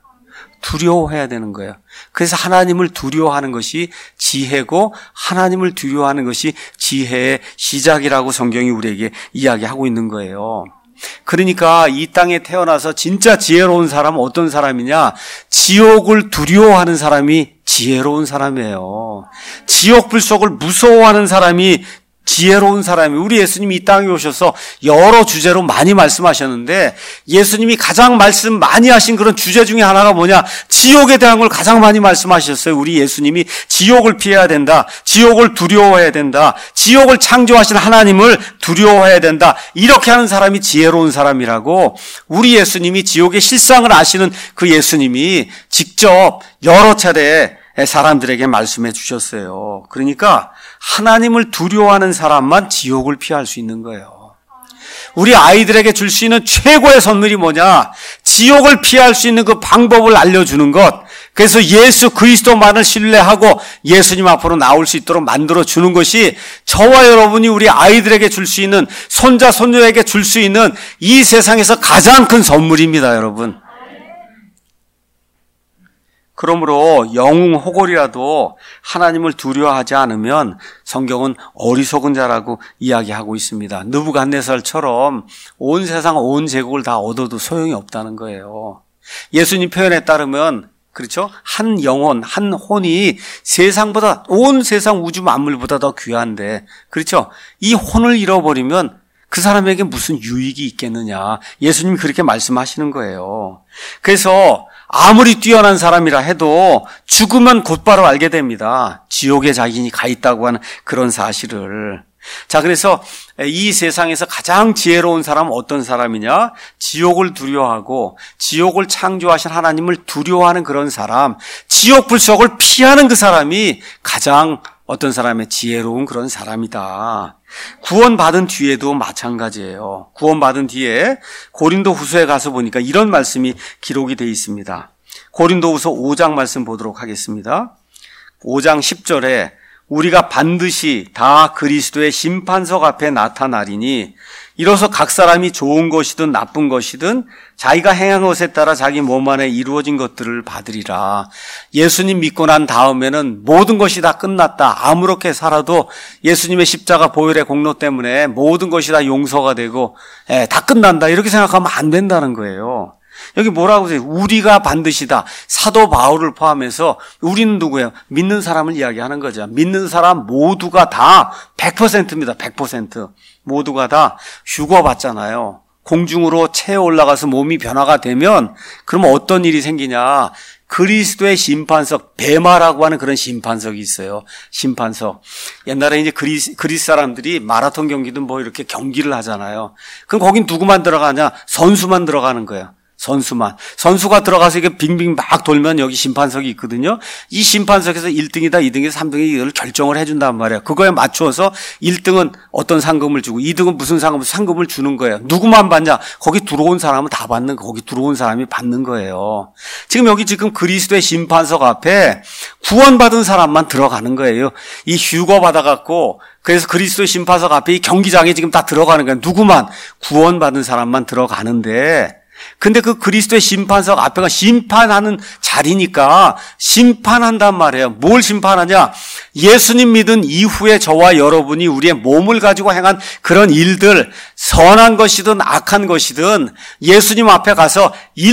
두려워해야 되는 거예요. 그래서 하나님을 두려워하는 것이 지혜고 하나님을 두려워하는 것이 지혜의 시작이라고 성경이 우리에게 이야기하고 있는 거예요. 그러니까 이 땅에 태어나서 진짜 지혜로운 사람은 어떤 사람이냐? 지옥을 두려워하는 사람이 지혜로운 사람이에요. 지옥 불속을 무서워하는 사람이 지혜로운 사람이, 우리 예수님이 이 땅에 오셔서 여러 주제로 많이 말씀하셨는데 예수님이 가장 말씀 많이 하신 그런 주제 중에 하나가 뭐냐? 지옥에 대한 걸 가장 많이 말씀하셨어요. 우리 예수님이 지옥을 피해야 된다. 지옥을 두려워해야 된다. 지옥을 창조하신 하나님을 두려워해야 된다. 이렇게 하는 사람이 지혜로운 사람이라고 우리 예수님이 지옥의 실상을 아시는 그 예수님이 직접 여러 차례 사람들에게 말씀해 주셨어요. 그러니까 하나님을 두려워하는 사람만 지옥을 피할 수 있는 거예요. 우리 아이들에게 줄 수 있는 최고의 선물이 뭐냐? 지옥을 피할 수 있는 그 방법을 알려주는 것. 그래서 예수 그리스도만을 신뢰하고 예수님 앞으로 나올 수 있도록 만들어주는 것이 저와 여러분이 우리 아이들에게 줄 수 있는, 손자 손녀에게 줄 수 있는 이 세상에서 가장 큰 선물입니다, 여러분. 그러므로 영웅 호골이라도 하나님을 두려워하지 않으면 성경은 어리석은 자라고 이야기하고 있습니다. 느부갓네살처럼 온 세상 온 제국을 다 얻어도 소용이 없다는 거예요. 예수님 표현에 따르면 그렇죠? 한 영혼, 한 혼이 세상보다, 온 세상 우주 만물보다 더 귀한데, 그렇죠? 이 혼을 잃어버리면 그 사람에게 무슨 유익이 있겠느냐. 예수님이 그렇게 말씀하시는 거예요. 그래서 아무리 뛰어난 사람이라 해도 죽으면 곧바로 알게 됩니다. 지옥에 자신이 가 있다고 하는 그런 사실을. 자, 그래서 이 세상에서 가장 지혜로운 사람은 어떤 사람이냐? 지옥을 두려워하고 지옥을 창조하신 하나님을 두려워하는 그런 사람, 지옥 불속을 피하는 그 사람이 가장 어떤 사람의 지혜로운 그런 사람이다. 구원받은 뒤에도 마찬가지예요. 구원받은 뒤에 고린도후서에 가서 보니까 이런 말씀이 기록이 되어 있습니다. 고린도후서 오 장 말씀 보도록 하겠습니다. 오 장 십 절에 우리가 반드시 다 그리스도의 심판석 앞에 나타나리니 이로써 각 사람이 좋은 것이든 나쁜 것이든 자기가 행한 것에 따라 자기 몸 안에 이루어진 것들을 받으리라. 예수님 믿고 난 다음에는 모든 것이 다 끝났다. 아무렇게 살아도 예수님의 십자가 보혈의 공로 때문에 모든 것이 다 용서가 되고 예, 다 끝난다. 이렇게 생각하면 안 된다는 거예요. 여기 뭐라고 해요? 우리가 반드시다. 사도 바울을 포함해서 우리는 누구예요? 믿는 사람을 이야기하는 거죠. 믿는 사람 모두가 다 백 퍼센트입니다. 백 퍼센트. 모두가 다 휴거 받잖아요. 공중으로 체에 올라가서 몸이 변화가 되면 그러면 어떤 일이 생기냐? 그리스도의 심판석, 베마라고 하는 그런 심판석이 있어요. 심판석. 옛날에 이제 그리스, 그리스 사람들이 마라톤 경기든 뭐 이렇게 경기를 하잖아요. 그럼 거긴 누구만 들어가냐? 선수만 들어가는 거예요. 선수만. 선수가 들어가서 이게 빙빙 막 돌면 여기 심판석이 있거든요. 이 심판석에서 일 등이다, 이 등이다, 삼 등이 이걸 결정을 해준단 말이에요. 그거에 맞추어서 일 등은 어떤 상금을 주고 이 등은 무슨 상금, 상금을 주는 거예요. 누구만 받냐? 거기 들어온 사람은 다 받는 거, 거기 들어온 사람이 받는 거예요. 지금 여기 지금 그리스도의 심판석 앞에 구원받은 사람만 들어가는 거예요. 이 휴거 받아갖고 그래서 그리스도의 심판석 앞에 이 경기장에 지금 다 들어가는 거예요. 누구만? 구원받은 사람만 들어가는데 근데 그 그리스도의 심판석 앞에가 심판하는 자리니까 심판한단 말이에요. 뭘 심판하냐? 예수님 믿은 이후에 저와 여러분이 우리의 몸을 가지고 행한 그런 일들, 선한 것이든 악한 것이든 예수님 앞에 가서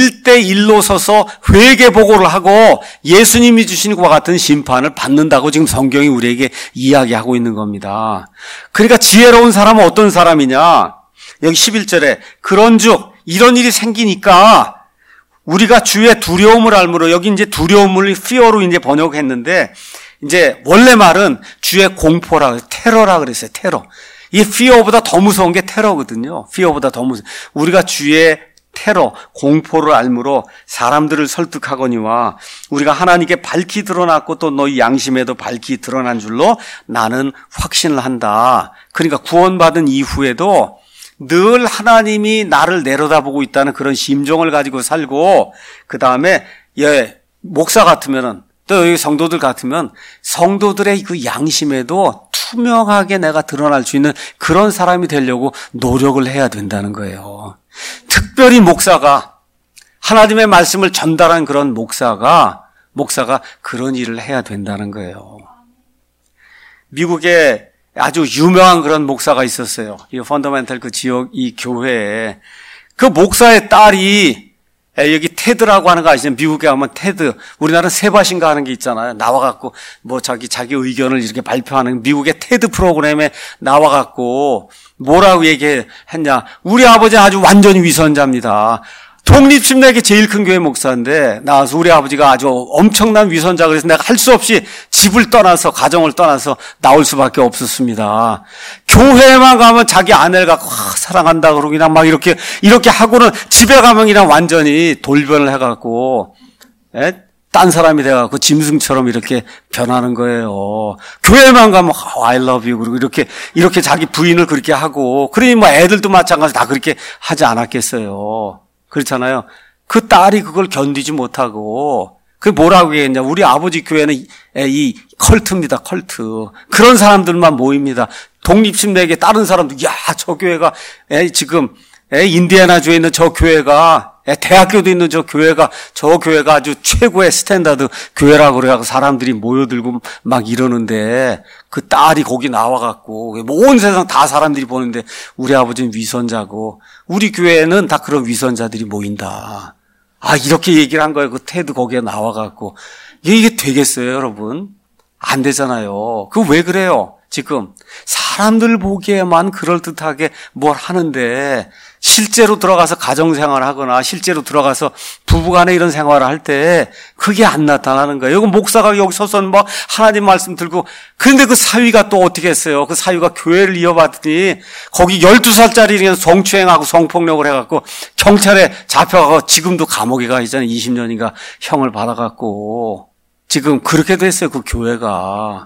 일대일로 서서 회개 보고를 하고 예수님이 주신 것과 같은 심판을 받는다고 지금 성경이 우리에게 이야기하고 있는 겁니다. 그러니까 지혜로운 사람은 어떤 사람이냐? 여기 십일 절에 그런즉 이런 일이 생기니까 우리가 주의 두려움을 알므로 여기 이제 두려움을 fear로 이제 번역했는데 이제 원래 말은 주의 공포라, 테러라 그랬어요. 테러. 이 fear보다 더 무서운 게 테러거든요. fear보다 더 무서워. 우리가 주의 테러, 공포를 알므로 사람들을 설득하거니와 우리가 하나님께 밝히 드러났고 또 너희 양심에도 밝히 드러난 줄로 나는 확신을 한다. 그러니까 구원받은 이후에도 늘 하나님이 나를 내려다보고 있다는 그런 심정을 가지고 살고 그 다음에 예 목사 같으면은 또 여기 성도들 같으면 성도들의 그 양심에도 투명하게 내가 드러날 수 있는 그런 사람이 되려고 노력을 해야 된다는 거예요. 특별히 목사가 하나님의 말씀을 전달한 그런 목사가 목사가 그런 일을 해야 된다는 거예요. 미국의 아주 유명한 그런 목사가 있었어요. 이 펀더멘털 그 지역 이 교회에 그 목사의 딸이 여기 테드라고 하는 거 아시죠? 미국에 가면 테드, 우리나라는 세바신가 하는 게 있잖아요. 나와갖고 뭐 자기 자기 의견을 이렇게 발표하는 미국의 테드 프로그램에 나와갖고 뭐라고 얘기했냐? 우리 아버지 아주 완전히 위선자입니다. 독립침례계 제일 큰 교회 목사인데 나와서 우리 아버지가 아주 엄청난 위선자 그래서 내가 할 수 없이 집을 떠나서 가정을 떠나서 나올 수밖에 없었습니다. 교회만 가면 자기 아내를 갖고 아, 사랑한다 그러고 그냥 막 이렇게 이렇게 하고는 집에 가면 그냥 완전히 돌변을 해갖고 에? 딴 사람이 돼갖고 짐승처럼 이렇게 변하는 거예요. 교회만 가면 I love you 그리고 이렇게 이렇게 자기 부인을 그렇게 하고 그러니 뭐 애들도 마찬가지로 다 그렇게 하지 않았겠어요. 그렇잖아요. 그 딸이 그걸 견디지 못하고 그게 뭐라고 얘기했냐. 우리 아버지 교회는 이 컬트입니다. 컬트. 그런 사람들만 모입니다. 독립침례계 다른 사람들 야, 저 교회가 지금 인디애나주에 있는 저 교회가 대학교도 있는 저 교회가 저 교회가 아주 최고의 스탠다드 교회라고 그래갖고 사람들이 모여들고 막 이러는데 그 딸이 거기 나와갖고 온 세상 다 사람들이 보는데 우리 아버지는 위선자고 우리 교회는 다 그런 위선자들이 모인다. 아 이렇게 얘기를 한 거예요. 그 테드 거기에 나와갖고 이게 되겠어요, 여러분? 안 되잖아요. 그 왜 그래요? 지금 사람들 보기에만 그럴듯하게 뭘 하는데 실제로 들어가서 가정생활을 하거나 실제로 들어가서 부부간에 이런 생활을 할 때 그게 안 나타나는 거예요. 여기 목사가 여기 서서 뭐 하나님 말씀 들고, 그런데 그 사위가 또 어떻게 했어요? 그 사위가 교회를 이어받더니 거기 열두 살짜리 성추행하고 성폭력을 해갖고 경찰에 잡혀가고 지금도 감옥에 가 있잖아요. 이십 년인가 형을 받아갖고 지금 그렇게 됐어요. 그 교회가.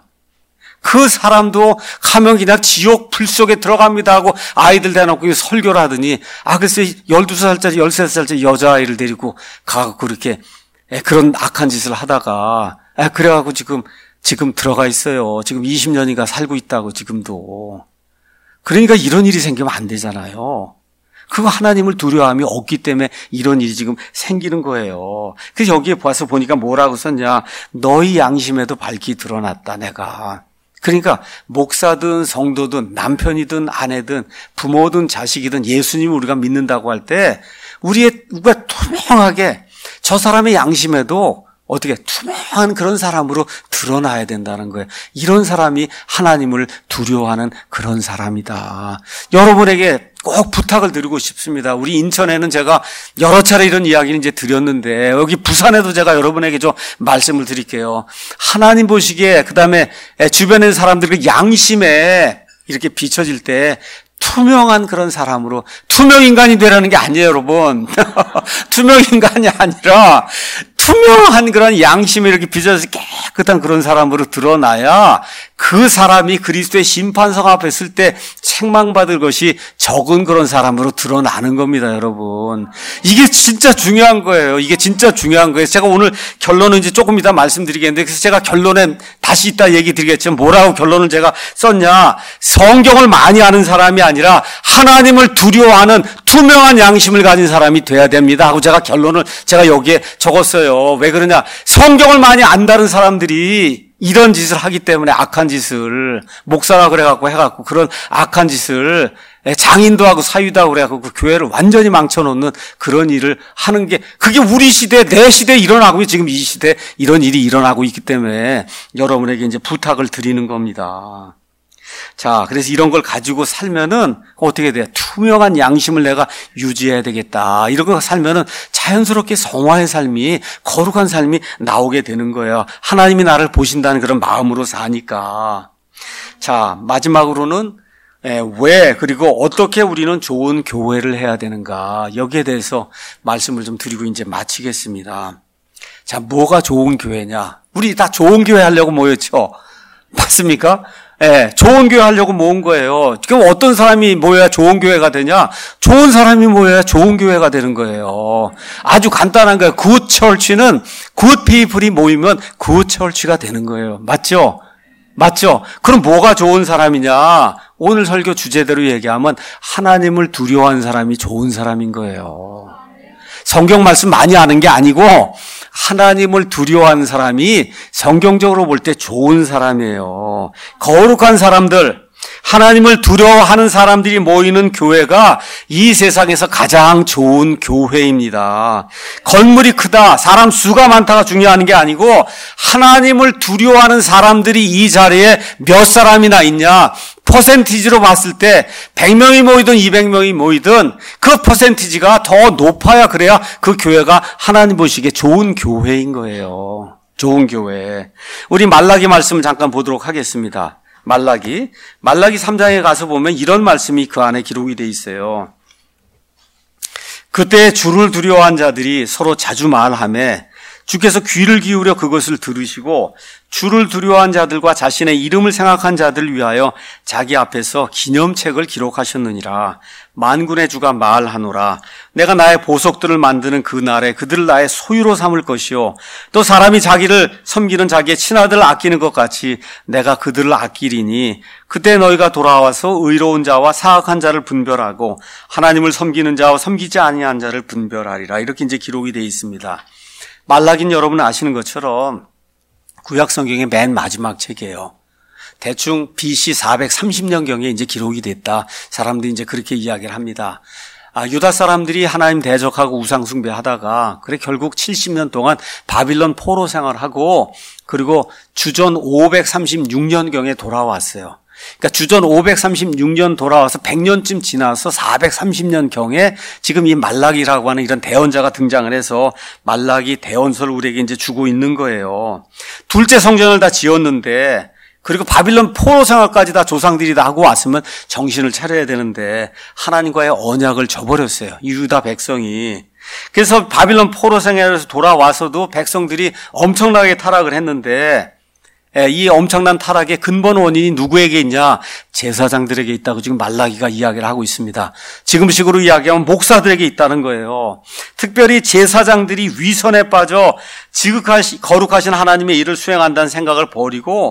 그 사람도 가면 그냥 지옥 불 속에 들어갑니다 하고 아이들 대놓고 설교를 하더니, 아, 글쎄, 열두 살짜리, 열세 살짜리 여자아이를 데리고 가고 그렇게 그런 악한 짓을 하다가, 그래갖고 지금, 지금 들어가 있어요. 지금 이십 년인가 살고 있다고, 지금도. 그러니까 이런 일이 생기면 안 되잖아요. 그거 하나님을 두려워함이 없기 때문에 이런 일이 지금 생기는 거예요. 그래서 여기에 봐서 보니까 뭐라고 썼냐. 너희 양심에도 밝히 드러났다, 내가. 그러니까 목사든 성도든 남편이든 아내든 부모든 자식이든 예수님을 우리가 믿는다고 할 때 우리의 우리가 투명하게 저 사람의 양심에도 어떻게 투명한 그런 사람으로 드러나야 된다는 거예요. 이런 사람이 하나님을 두려워하는 그런 사람이다. 여러분에게 꼭 부탁을 드리고 싶습니다. 우리 인천에는 제가 여러 차례 이런 이야기를 이제 드렸는데, 여기 부산에도 제가 여러분에게 좀 말씀을 드릴게요. 하나님 보시기에, 그 다음에 주변의 사람들의 양심에 이렇게 비춰질 때 투명한 그런 사람으로, 투명 인간이 되라는 게 아니에요, 여러분. 투명 인간이 아니라 투명한 그런 양심이 이렇게 빚어서 깨끗한 그런 사람으로 드러나야 그 사람이 그리스도의 심판석 앞에 있을 때 책망받을 것이 적은 그런 사람으로 드러나는 겁니다, 여러분. 이게 진짜 중요한 거예요. 이게 진짜 중요한 거예요. 제가 오늘 결론은 이제 조금 이따 말씀드리겠는데, 그래서 제가 결론에 다시 이따 얘기 드리겠지만 뭐라고 결론을 제가 썼냐. 성경을 많이 아는 사람이 아니라 하나님을 두려워하는 투명한 양심을 가진 사람이 돼야 됩니다 하고 제가 결론을 제가 여기에 적었어요. 왜 그러냐. 성경을 많이 안다는 사람들이 이런 짓을 하기 때문에, 악한 짓을, 목사라 그래갖고 해갖고 그런 악한 짓을 장인도 하고 사위도 하고 그래갖고 그 교회를 완전히 망쳐놓는 그런 일을 하는 게, 그게 우리 시대, 내 시대에 일어나고 지금 이 시대에 이런 일이 일어나고 있기 때문에 여러분에게 이제 부탁을 드리는 겁니다. 자, 그래서 이런 걸 가지고 살면은 어떻게 돼요? 투명한 양심을 내가 유지해야 되겠다. 이런 거 살면은 자연스럽게 성화의 삶이, 거룩한 삶이 나오게 되는 거예요. 하나님이 나를 보신다는 그런 마음으로 사니까. 자, 마지막으로는 왜, 그리고 어떻게 우리는 좋은 교회를 해야 되는가. 여기에 대해서 말씀을 좀 드리고 이제 마치겠습니다. 자, 뭐가 좋은 교회냐? 우리 다 좋은 교회 하려고 모였죠? 맞습니까? 예, 좋은 교회 하려고 모은 거예요. 그럼 어떤 사람이 모여야 좋은 교회가 되냐? 좋은 사람이 모여야 좋은 교회가 되는 거예요. 아주 간단한 거예요. 굿 철치는 굿 피플이 모이면 굿 철치가 되는 거예요. 맞죠? 맞죠? 그럼 뭐가 좋은 사람이냐? 오늘 설교 주제대로 얘기하면 하나님을 두려워하는 사람이 좋은 사람인 거예요. 성경 말씀 많이 아는 게 아니고 하나님을 두려워하는 사람이 성경적으로 볼 때 좋은 사람이에요. 거룩한 사람들, 하나님을 두려워하는 사람들이 모이는 교회가 이 세상에서 가장 좋은 교회입니다. 건물이 크다, 사람 수가 많다가 중요한 게 아니고 하나님을 두려워하는 사람들이 이 자리에 몇 사람이나 있냐, 퍼센티지로 봤을 때 백 명이 모이든 이백 명이 모이든 그 퍼센티지가 더 높아야, 그래야 그 교회가 하나님 보시기에 좋은 교회인 거예요. 좋은 교회. 우리 말라기 말씀을 잠깐 보도록 하겠습니다. 말라기. 말라기 삼 장에 가서 보면 이런 말씀이 그 안에 기록이 돼 있어요. 그때 주를 두려워한 자들이 서로 자주 말하매 주께서 귀를 기울여 그것을 들으시고 주를 두려워한 자들과 자신의 이름을 생각한 자들을 위하여 자기 앞에서 기념책을 기록하셨느니라. 만군의 주가 말하노라. 내가 나의 보석들을 만드는 그 날에 그들을 나의 소유로 삼을 것이요, 또 사람이 자기를 섬기는 자기의 친아들을 아끼는 것 같이 내가 그들을 아끼리니 그때 너희가 돌아와서 의로운 자와 사악한 자를 분별하고 하나님을 섬기는 자와 섬기지 아니한 자를 분별하리라. 이렇게 이제 기록이 되어 있습니다. 말라기는 여러분 아시는 것처럼 구약 성경의 맨 마지막 책이에요. 대충 비씨 사백삼십 년경에 이제 기록이 됐다. 사람들이 이제 그렇게 이야기를 합니다. 아, 유다 사람들이 하나님 대적하고 우상숭배 하다가, 그래 결국 칠십 년 동안 바빌론 포로 생활하고, 그리고 주전 오백삼십육 년경에 돌아왔어요. 그러니까 주전 오백삼십육 년 돌아와서 백 년쯤 지나서 사백삼십 년경에 지금 이 말라기라고 하는 이런 대언자가 등장을 해서 말라기 대언서를 우리에게 이제 주고 있는 거예요. 둘째 성전을 다 지었는데, 그리고 바빌론 포로 생활까지 다 조상들이 다 하고 왔으면 정신을 차려야 되는데 하나님과의 언약을 저버렸어요, 유다 백성이. 그래서 바빌론 포로 생활에서 돌아와서도 백성들이 엄청나게 타락을 했는데, 이 엄청난 타락의 근본 원인이 누구에게 있냐? 제사장들에게 있다고 지금 말라기가 이야기를 하고 있습니다. 지금식으로 이야기하면 목사들에게 있다는 거예요. 특별히 제사장들이 위선에 빠져 지극하시, 거룩하신 하나님의 일을 수행한다는 생각을 버리고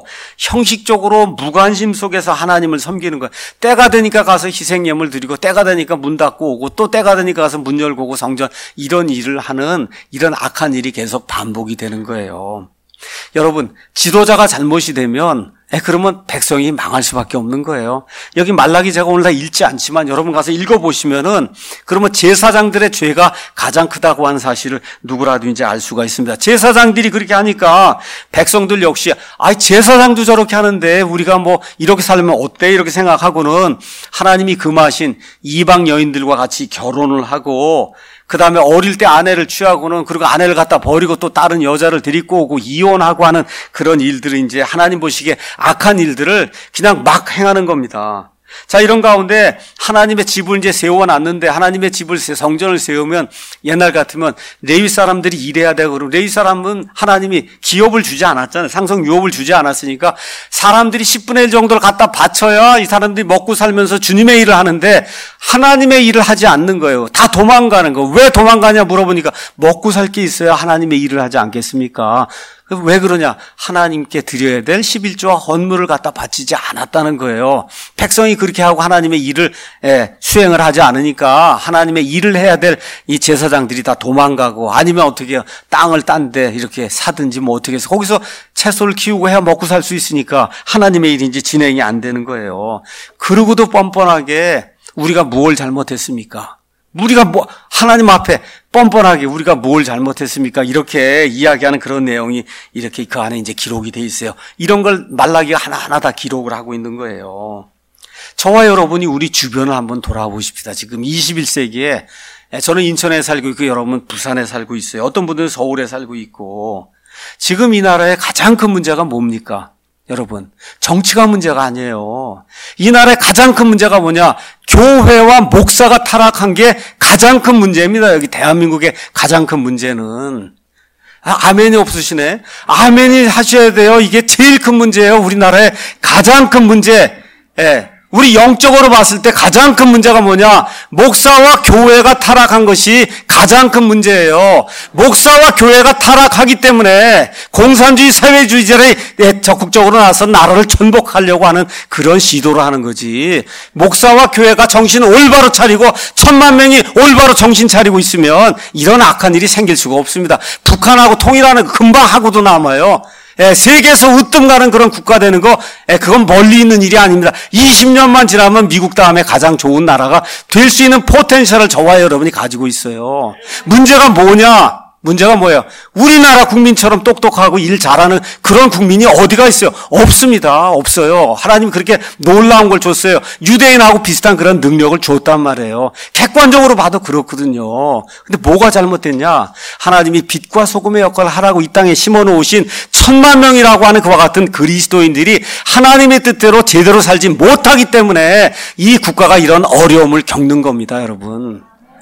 형식적으로 무관심 속에서 하나님을 섬기는 거예요. 때가 되니까 가서 희생예물 드리고, 때가 되니까 문 닫고 오고, 또 때가 되니까 가서 문 열고 오고 성전, 이런 일을 하는 이런 악한 일이 계속 반복이 되는 거예요. 여러분, 지도자가 잘못이 되면 에, 그러면 백성이 망할 수밖에 없는 거예요. 여기 말라기 제가 오늘 다 읽지 않지만 여러분 가서 읽어보시면은 그러면 제사장들의 죄가 가장 크다고 하는 사실을 누구라도 이제 알 수가 있습니다. 제사장들이 그렇게 하니까 백성들 역시 아, 제사장도 저렇게 하는데 우리가 뭐 이렇게 살면 어때? 이렇게 생각하고는 하나님이 금하신 이방 여인들과 같이 결혼을 하고, 그 다음에 어릴 때 아내를 취하고는, 그리고 아내를 갖다 버리고 또 다른 여자를 데리고 오고 이혼하고 하는 그런 일들을 이제 하나님 보시기에 악한 일들을 그냥 막 행하는 겁니다. 자, 이런 가운데 하나님의 집을 이제 세워놨는데, 하나님의 집을, 성전을 세우면 옛날 같으면 레위 사람들이 일해야 되고, 그러고 레위 사람은 하나님이 기업을 주지 않았잖아요. 상속 유업을 주지 않았으니까 사람들이 십분의 일 정도를 갖다 바쳐야 이 사람들이 먹고 살면서 주님의 일을 하는데 하나님의 일을 하지 않는 거예요. 다 도망가는 거. 왜 도망가냐 물어보니까 먹고 살 게 있어야 하나님의 일을 하지 않겠습니까? 왜 그러냐? 하나님께 드려야 될 십일조와 헌물을 갖다 바치지 않았다는 거예요. 백성이 그렇게 하고 하나님의 일을 예, 수행을 하지 않으니까 하나님의 일을 해야 될 이 제사장들이 다 도망가고, 아니면 어떻게 해요? 땅을 딴 데 이렇게 사든지 뭐 어떻게 해서 거기서 채소를 키우고 해야 먹고 살 수 있으니까 하나님의 일이 이제 진행이 안 되는 거예요. 그러고도 뻔뻔하게 우리가 무엇을 잘못했습니까? 우리가 뭐 하나님 앞에 뻔뻔하게 우리가 뭘 잘못했습니까? 이렇게 이야기하는 그런 내용이 이렇게 그 안에 이제 기록이 돼 있어요. 이런 걸 말라기가 하나하나 다 기록을 하고 있는 거예요. 저와 여러분이 우리 주변을 한번 돌아보십시다. 지금 이십일 세기에 저는 인천에 살고 있고 여러분은 부산에 살고 있어요. 어떤 분들은 서울에 살고 있고, 지금 이 나라의 가장 큰 문제가 뭡니까? 여러분, 정치가 문제가 아니에요. 이 나라의 가장 큰 문제가 뭐냐? 교회와 목사가 타락한 게 가장 큰 문제입니다. 여기 대한민국의 가장 큰 문제는. 아, 아멘이 없으시네. 아멘이 하셔야 돼요. 이게 제일 큰 문제예요. 우리나라의 가장 큰 문제. 예. 우리 영적으로 봤을 때 가장 큰 문제가 뭐냐? 목사와 교회가 타락한 것이 가장 큰 문제예요. 목사와 교회가 타락하기 때문에 공산주의 사회주의자들이 적극적으로 나서 나라를 전복하려고 하는 그런 시도를 하는 거지. 목사와 교회가 정신을 올바로 차리고 천만 명이 올바로 정신 차리고 있으면 이런 악한 일이 생길 수가 없습니다. 북한하고 통일하는 거 금방 하고도 남아요. 예, 세계에서 으뜸 가는 그런 국가 되는 거, 예, 그건 멀리 있는 일이 아닙니다. 이십 년만 지나면 미국 다음에 가장 좋은 나라가 될 수 있는 포텐셜을 저와 여러분이 가지고 있어요. 문제가 뭐냐? 문제가 뭐예요? 우리나라 국민처럼 똑똑하고 일 잘하는 그런 국민이 어디가 있어요? 없습니다. 없어요. 하나님이 그렇게 놀라운 걸 줬어요. 유대인하고 비슷한 그런 능력을 줬단 말이에요. 객관적으로 봐도 그렇거든요. 근데 뭐가 잘못됐냐? 하나님이 빛과 소금의 역할을 하라고 이 땅에 심어놓으신 천만 명이라고 하는 그와 같은 그리스도인들이 하나님의 뜻대로 제대로 살지 못하기 때문에 이 국가가 이런 어려움을 겪는 겁니다, 여러분.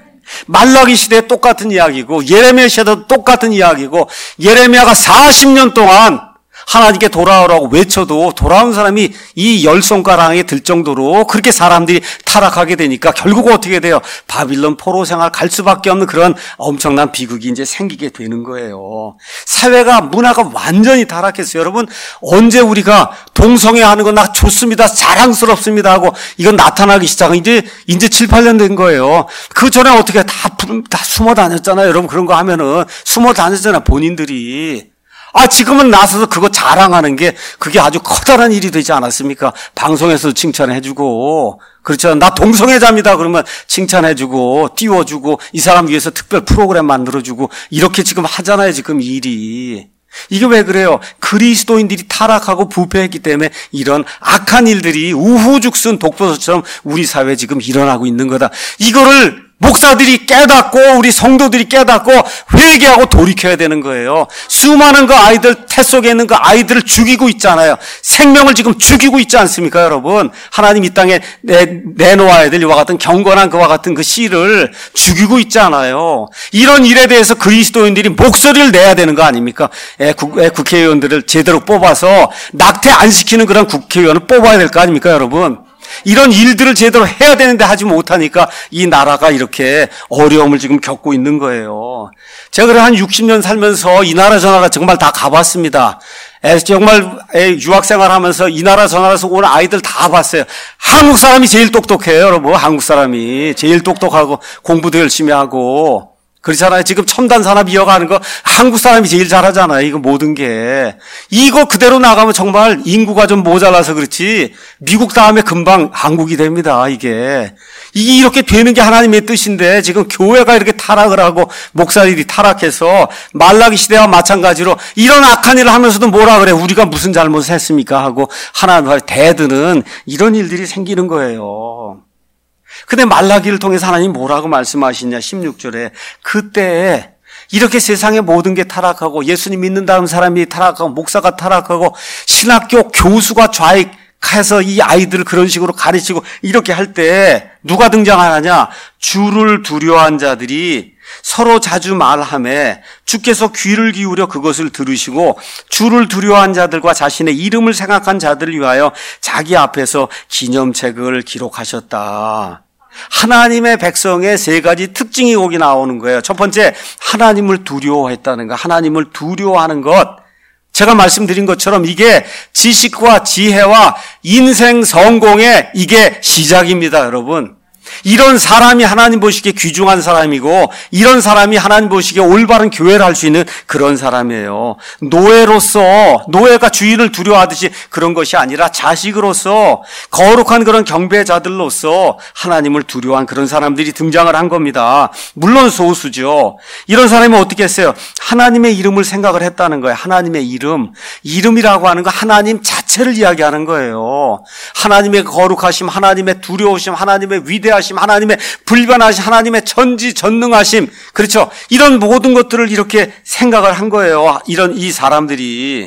말라기 시대에 똑같은 이야기고, 예레미야 시대도 똑같은 이야기고, 예레미야가 사십 년 동안 하나님께 돌아오라고 외쳐도 돌아온 사람이 이 열 손가락에 들 정도로 그렇게 사람들이 타락하게 되니까 결국 어떻게 돼요? 바빌론 포로 생활 갈 수밖에 없는 그런 엄청난 비극이 이제 생기게 되는 거예요. 사회가, 문화가 완전히 타락했어요. 여러분, 언제 우리가 동성애하는 건 나 좋습니다, 자랑스럽습니다 하고 이건 나타나기 시작한 이제 이제 칠, 팔 년 된 거예요. 그 전에 어떻게 다, 다 숨어 다녔잖아요. 여러분, 그런 거 하면은 숨어 다녔잖아요, 본인들이. 아, 지금은 나서서 그거 자랑하는 게 그게 아주 커다란 일이 되지 않았습니까? 방송에서도 칭찬해주고, 그렇죠. 나 동성애자입니다. 그러면 칭찬해주고, 띄워주고, 이 사람 위해서 특별 프로그램 만들어주고, 이렇게 지금 하잖아요, 지금 일이. 이게 왜 그래요? 그리스도인들이 타락하고 부패했기 때문에 이런 악한 일들이 우후죽순 독버섯처럼 우리 사회에 지금 일어나고 있는 거다. 이거를 목사들이 깨닫고 우리 성도들이 깨닫고 회개하고 돌이켜야 되는 거예요. 수많은 그 아이들, 태 속에 있는 그 아이들을 죽이고 있잖아요. 생명을 지금 죽이고 있지 않습니까, 여러분? 하나님 이 땅에 내, 내놓아야 될 이와 같은 경건한 그와 같은 그 씨를 죽이고 있잖아요. 이런 일에 대해서 그리스도인들이 목소리를 내야 되는 거 아닙니까? 애, 국, 애 국회의원들을 제대로 뽑아서 낙태 안 시키는 그런 국회의원을 뽑아야 될 거 아닙니까, 여러분? 이런 일들을 제대로 해야 되는데 하지 못하니까 이 나라가 이렇게 어려움을 지금 겪고 있는 거예요. 제가 그래 한 육십 년 살면서 이 나라 저 나라 정말 다 가봤습니다. 정말 유학생활 하면서 이 나라 저 나라에서 온 아이들 다 봤어요. 한국 사람이 제일 똑똑해요, 여러분. 한국 사람이 제일 똑똑하고 공부도 열심히 하고 그렇잖아요. 지금 첨단 산업 이어가는 거 한국 사람이 제일 잘하잖아요. 이거 모든 게. 이거 그대로 나가면 정말 인구가 좀 모자라서 그렇지 미국 다음에 금방 한국이 됩니다. 이게. 이게 이렇게 되는 게 하나님의 뜻인데 지금 교회가 이렇게 타락을 하고 목사들이 타락해서 말라기 시대와 마찬가지로 이런 악한 일을 하면서도 뭐라 그래. 우리가 무슨 잘못을 했습니까? 하고 하나님을 대드는 이런 일들이 생기는 거예요. 근데 말라기를 통해서 하나님 뭐라고 말씀하시냐 십육 절에 그때 이렇게 세상의 모든 게 타락하고 예수님 믿는다는 사람이 타락하고 목사가 타락하고 신학교 교수가 좌익해서 이 아이들을 그런 식으로 가르치고 이렇게 할 때 누가 등장하느냐? 주를 두려워한 자들이 서로 자주 말하며 주께서 귀를 기울여 그것을 들으시고 주를 두려워한 자들과 자신의 이름을 생각한 자들을 위하여 자기 앞에서 기념책을 기록하셨다. 하나님의 백성의 세 가지 특징이 거기 나오는 거예요. 첫 번째, 하나님을 두려워했다는 것. 하나님을 두려워하는 것. 제가 말씀드린 것처럼 이게 지식과 지혜와 인생 성공의 이게 시작입니다, 여러분. 이런 사람이 하나님 보시기에 귀중한 사람이고 이런 사람이 하나님 보시기에 올바른 교회를 할 수 있는 그런 사람이에요. 노예로서 노예가 주인을 두려워하듯이 그런 것이 아니라 자식으로서 거룩한 그런 경배자들로서 하나님을 두려워한 그런 사람들이 등장을 한 겁니다. 물론 소수죠. 이런 사람이 어떻게 했어요? 하나님의 이름을 생각을 했다는 거예요. 하나님의 이름. 이름이라고 하는 거 하나님 자체를 이야기하는 거예요. 하나님의 거룩하심, 하나님의 두려우심, 하나님의 위대하심, 하나님의 불변하심, 하나님의 전지전능하심, 그렇죠? 이런 모든 것들을 이렇게 생각을 한 거예요. 이런 이 사람들이.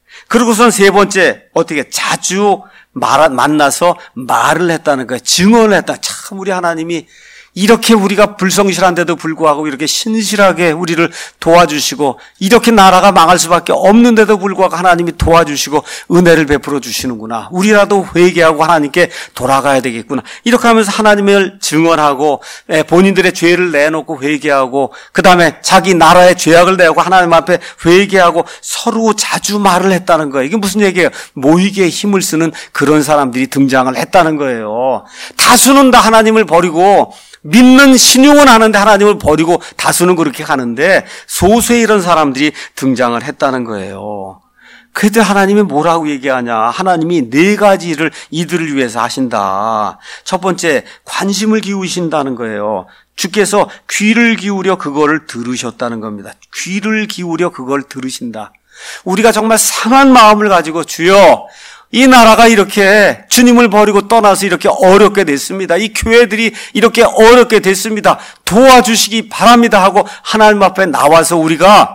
그리고선 세 번째, 어떻게 자주 말, 만나서 말을 했다는 거예요. 증언을 했다. 참 우리 하나님이 이렇게 우리가 불성실한데도 불구하고 이렇게 신실하게 우리를 도와주시고 이렇게 나라가 망할 수밖에 없는데도 불구하고 하나님이 도와주시고 은혜를 베풀어 주시는구나. 우리라도 회개하고 하나님께 돌아가야 되겠구나. 이렇게 하면서 하나님을 증언하고 본인들의 죄를 내놓고 회개하고 그 다음에 자기 나라의 죄악을 내고 하나님 앞에 회개하고 서로 자주 말을 했다는 거예요. 이게 무슨 얘기예요? 모이기에 힘을 쓰는 그런 사람들이 등장을 했다는 거예요. 다수는 다 하나님을 버리고 믿는 신용은 하는데 하나님을 버리고 다수는 그렇게 가는데 소수의 이런 사람들이 등장을 했다는 거예요. 그때 하나님이 뭐라고 얘기하냐? 하나님이 네 가지를 이들을 위해서 하신다. 첫 번째, 관심을 기울이신다는 거예요. 주께서 귀를 기울여 그거를 들으셨다는 겁니다. 귀를 기울여 그걸 들으신다. 우리가 정말 상한 마음을 가지고 주여 이 나라가 이렇게 주님을 버리고 떠나서 이렇게 어렵게 됐습니다. 이 교회들이 이렇게 어렵게 됐습니다. 도와주시기 바랍니다 하고 하나님 앞에 나와서 우리가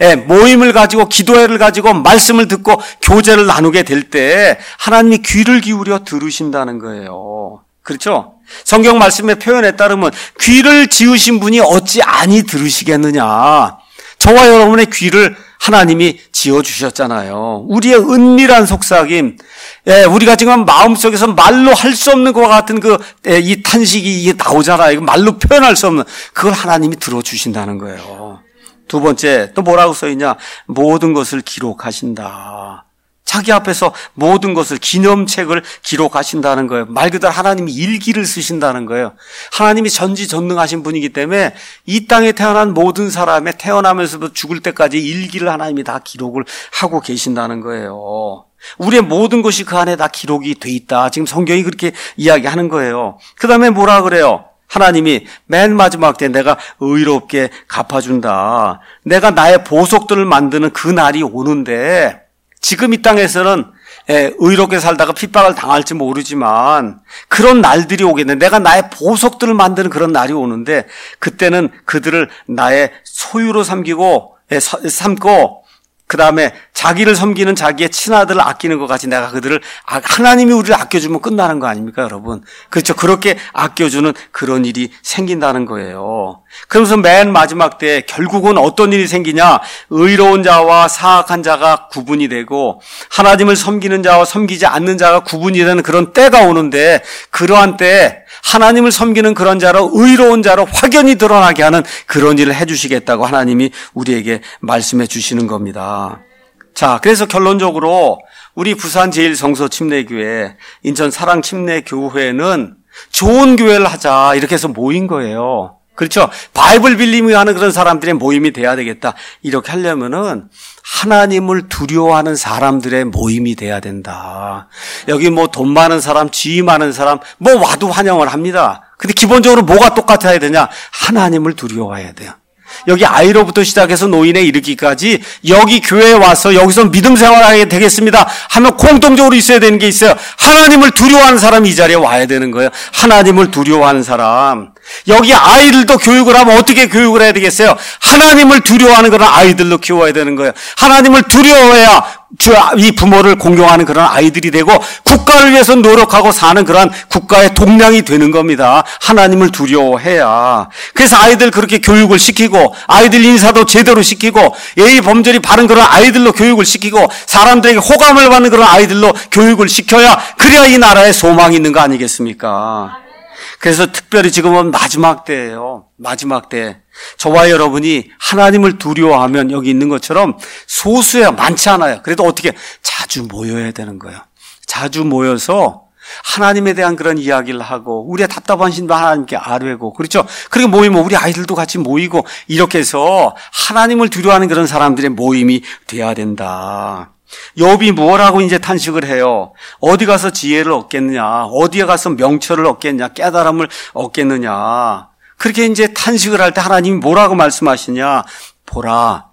모임을 가지고 기도회를 가지고 말씀을 듣고 교제를 나누게 될 때 하나님이 귀를 기울여 들으신다는 거예요. 그렇죠? 성경 말씀의 표현에 따르면 귀를 지으신 분이 어찌 아니 들으시겠느냐. 저와 여러분의 귀를 하나님이 지어주셨잖아요. 우리의 은밀한 속삭임, 예, 우리가 지금 마음속에서 말로 할 수 없는 것과 같은 그, 예, 이 탄식이 이게 나오잖아요. 말로 표현할 수 없는, 그걸 하나님이 들어주신다는 거예요. 두 번째, 또 뭐라고 써있냐? 모든 것을 기록하신다. 자기 앞에서 모든 것을 기념책을 기록하신다는 거예요. 말 그대로 하나님이 일기를 쓰신다는 거예요. 하나님이 전지전능하신 분이기 때문에 이 땅에 태어난 모든 사람의 태어나면서부터 죽을 때까지 일기를 하나님이 다 기록을 하고 계신다는 거예요. 우리의 모든 것이 그 안에 다 기록이 돼 있다. 지금 성경이 그렇게 이야기하는 거예요. 그 다음에 뭐라 그래요? 하나님이 맨 마지막 때 내가 의롭게 갚아준다. 내가 나의 보석들을 만드는 그 날이 오는데 지금 이 땅에서는 의롭게 살다가 핍박을 당할지 모르지만 그런 날들이 오겠네. 내가 나의 보석들을 만드는 그런 날이 오는데 그때는 그들을 나의 소유로 삼기고 삼고 그 다음에 자기를 섬기는 자기의 친아들을 아끼는 것 같이 내가 그들을, 하나님이 우리를 아껴주면 끝나는 거 아닙니까, 여러분? 그렇죠. 그렇게 아껴주는 그런 일이 생긴다는 거예요. 그러면서 맨 마지막 때 결국은 어떤 일이 생기냐? 의로운 자와 사악한 자가 구분이 되고 하나님을 섬기는 자와 섬기지 않는 자가 구분이 되는 그런 때가 오는데 그러한 때에 하나님을 섬기는 그런 자로 의로운 자로 확연히 드러나게 하는 그런 일을 해주시겠다고 하나님이 우리에게 말씀해 주시는 겁니다. 자, 그래서 결론적으로 우리 부산 제일성서 침례교회, 인천 사랑침례교회는 좋은 교회를 하자 이렇게 해서 모인 거예요. 그렇죠? 바이블 빌리밍 하는 그런 사람들의 모임이 돼야 되겠다. 이렇게 하려면은 하나님을 두려워하는 사람들의 모임이 돼야 된다. 여기 뭐 돈 많은 사람, 지위 많은 사람, 뭐 와도 환영을 합니다. 근데 기본적으로 뭐가 똑같아야 되냐? 하나님을 두려워해야 돼요. 여기 아이로부터 시작해서 노인에 이르기까지 여기 교회에 와서 여기서 믿음 생활하게 되겠습니다 하면 공통적으로 있어야 되는 게 있어요. 하나님을 두려워하는 사람이 이 자리에 와야 되는 거예요. 하나님을 두려워하는 사람. 여기 아이들도 교육을 하면 어떻게 교육을 해야 되겠어요? 하나님을 두려워하는 그런 아이들로 키워야 되는 거예요. 하나님을 두려워해야 이 부모를 공경하는 그런 아이들이 되고 국가를 위해서 노력하고 사는 그런 국가의 동량이 되는 겁니다. 하나님을 두려워해야. 그래서 아이들 그렇게 교육을 시키고 아이들 인사도 제대로 시키고 예의 범절이 바른 그런 아이들로 교육을 시키고 사람들에게 호감을 받는 그런 아이들로 교육을 시켜야 그래야 이 나라에 소망이 있는 거 아니겠습니까? 그래서 특별히 지금은 마지막 때예요. 마지막 때. 저와 여러분이 하나님을 두려워하면 여기 있는 것처럼 소수야 많지 않아요. 그래도 어떻게 자주 모여야 되는 거예요. 자주 모여서 하나님에 대한 그런 이야기를 하고 우리의 답답한 심도 하나님께 아뢰고 그렇죠. 그리고 모이면 우리 아이들도 같이 모이고 이렇게 해서 하나님을 두려워하는 그런 사람들의 모임이 돼야 된다. 욥이 뭐라고 이제 탄식을 해요? 어디 가서 지혜를 얻겠느냐? 어디에 가서 명철을 얻겠냐? 깨달음을 얻겠느냐? 그렇게 이제 탄식을 할 때 하나님이 뭐라고 말씀하시냐? 보라,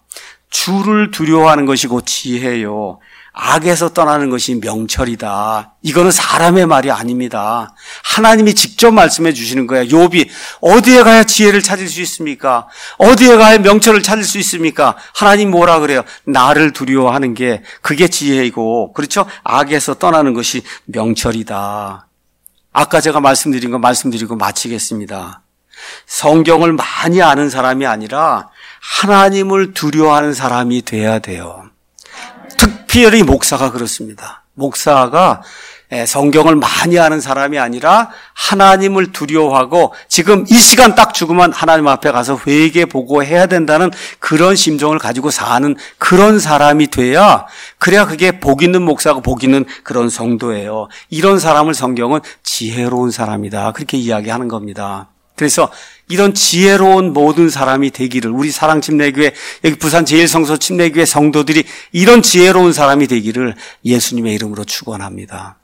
주를 두려워하는 것이 곧 지혜요. 악에서 떠나는 것이 명철이다. 이거는 사람의 말이 아닙니다. 하나님이 직접 말씀해 주시는 거예요. 욥이 어디에 가야 지혜를 찾을 수 있습니까? 어디에 가야 명철을 찾을 수 있습니까? 하나님 뭐라 그래요? 나를 두려워하는 게 그게 지혜이고 그렇죠? 악에서 떠나는 것이 명철이다. 아까 제가 말씀드린 거 말씀드리고 마치겠습니다. 성경을 많이 아는 사람이 아니라 하나님을 두려워하는 사람이 돼야 돼요. 특별히 목사가 그렇습니다. 목사가 성경을 많이 아는 사람이 아니라 하나님을 두려워하고 지금 이 시간 딱 죽으면 하나님 앞에 가서 회개 보고 해야 된다는 그런 심정을 가지고 사는 그런 사람이 돼야 그래야 그게 복 있는 목사고 복 있는 그런 성도예요. 이런 사람을 성경은 지혜로운 사람이다. 그렇게 이야기하는 겁니다. 그래서 이런 지혜로운 모든 사람이 되기를 우리 사랑침례교회 여기 부산 제일성서 침례교회 성도들이 이런 지혜로운 사람이 되기를 예수님의 이름으로 축원합니다.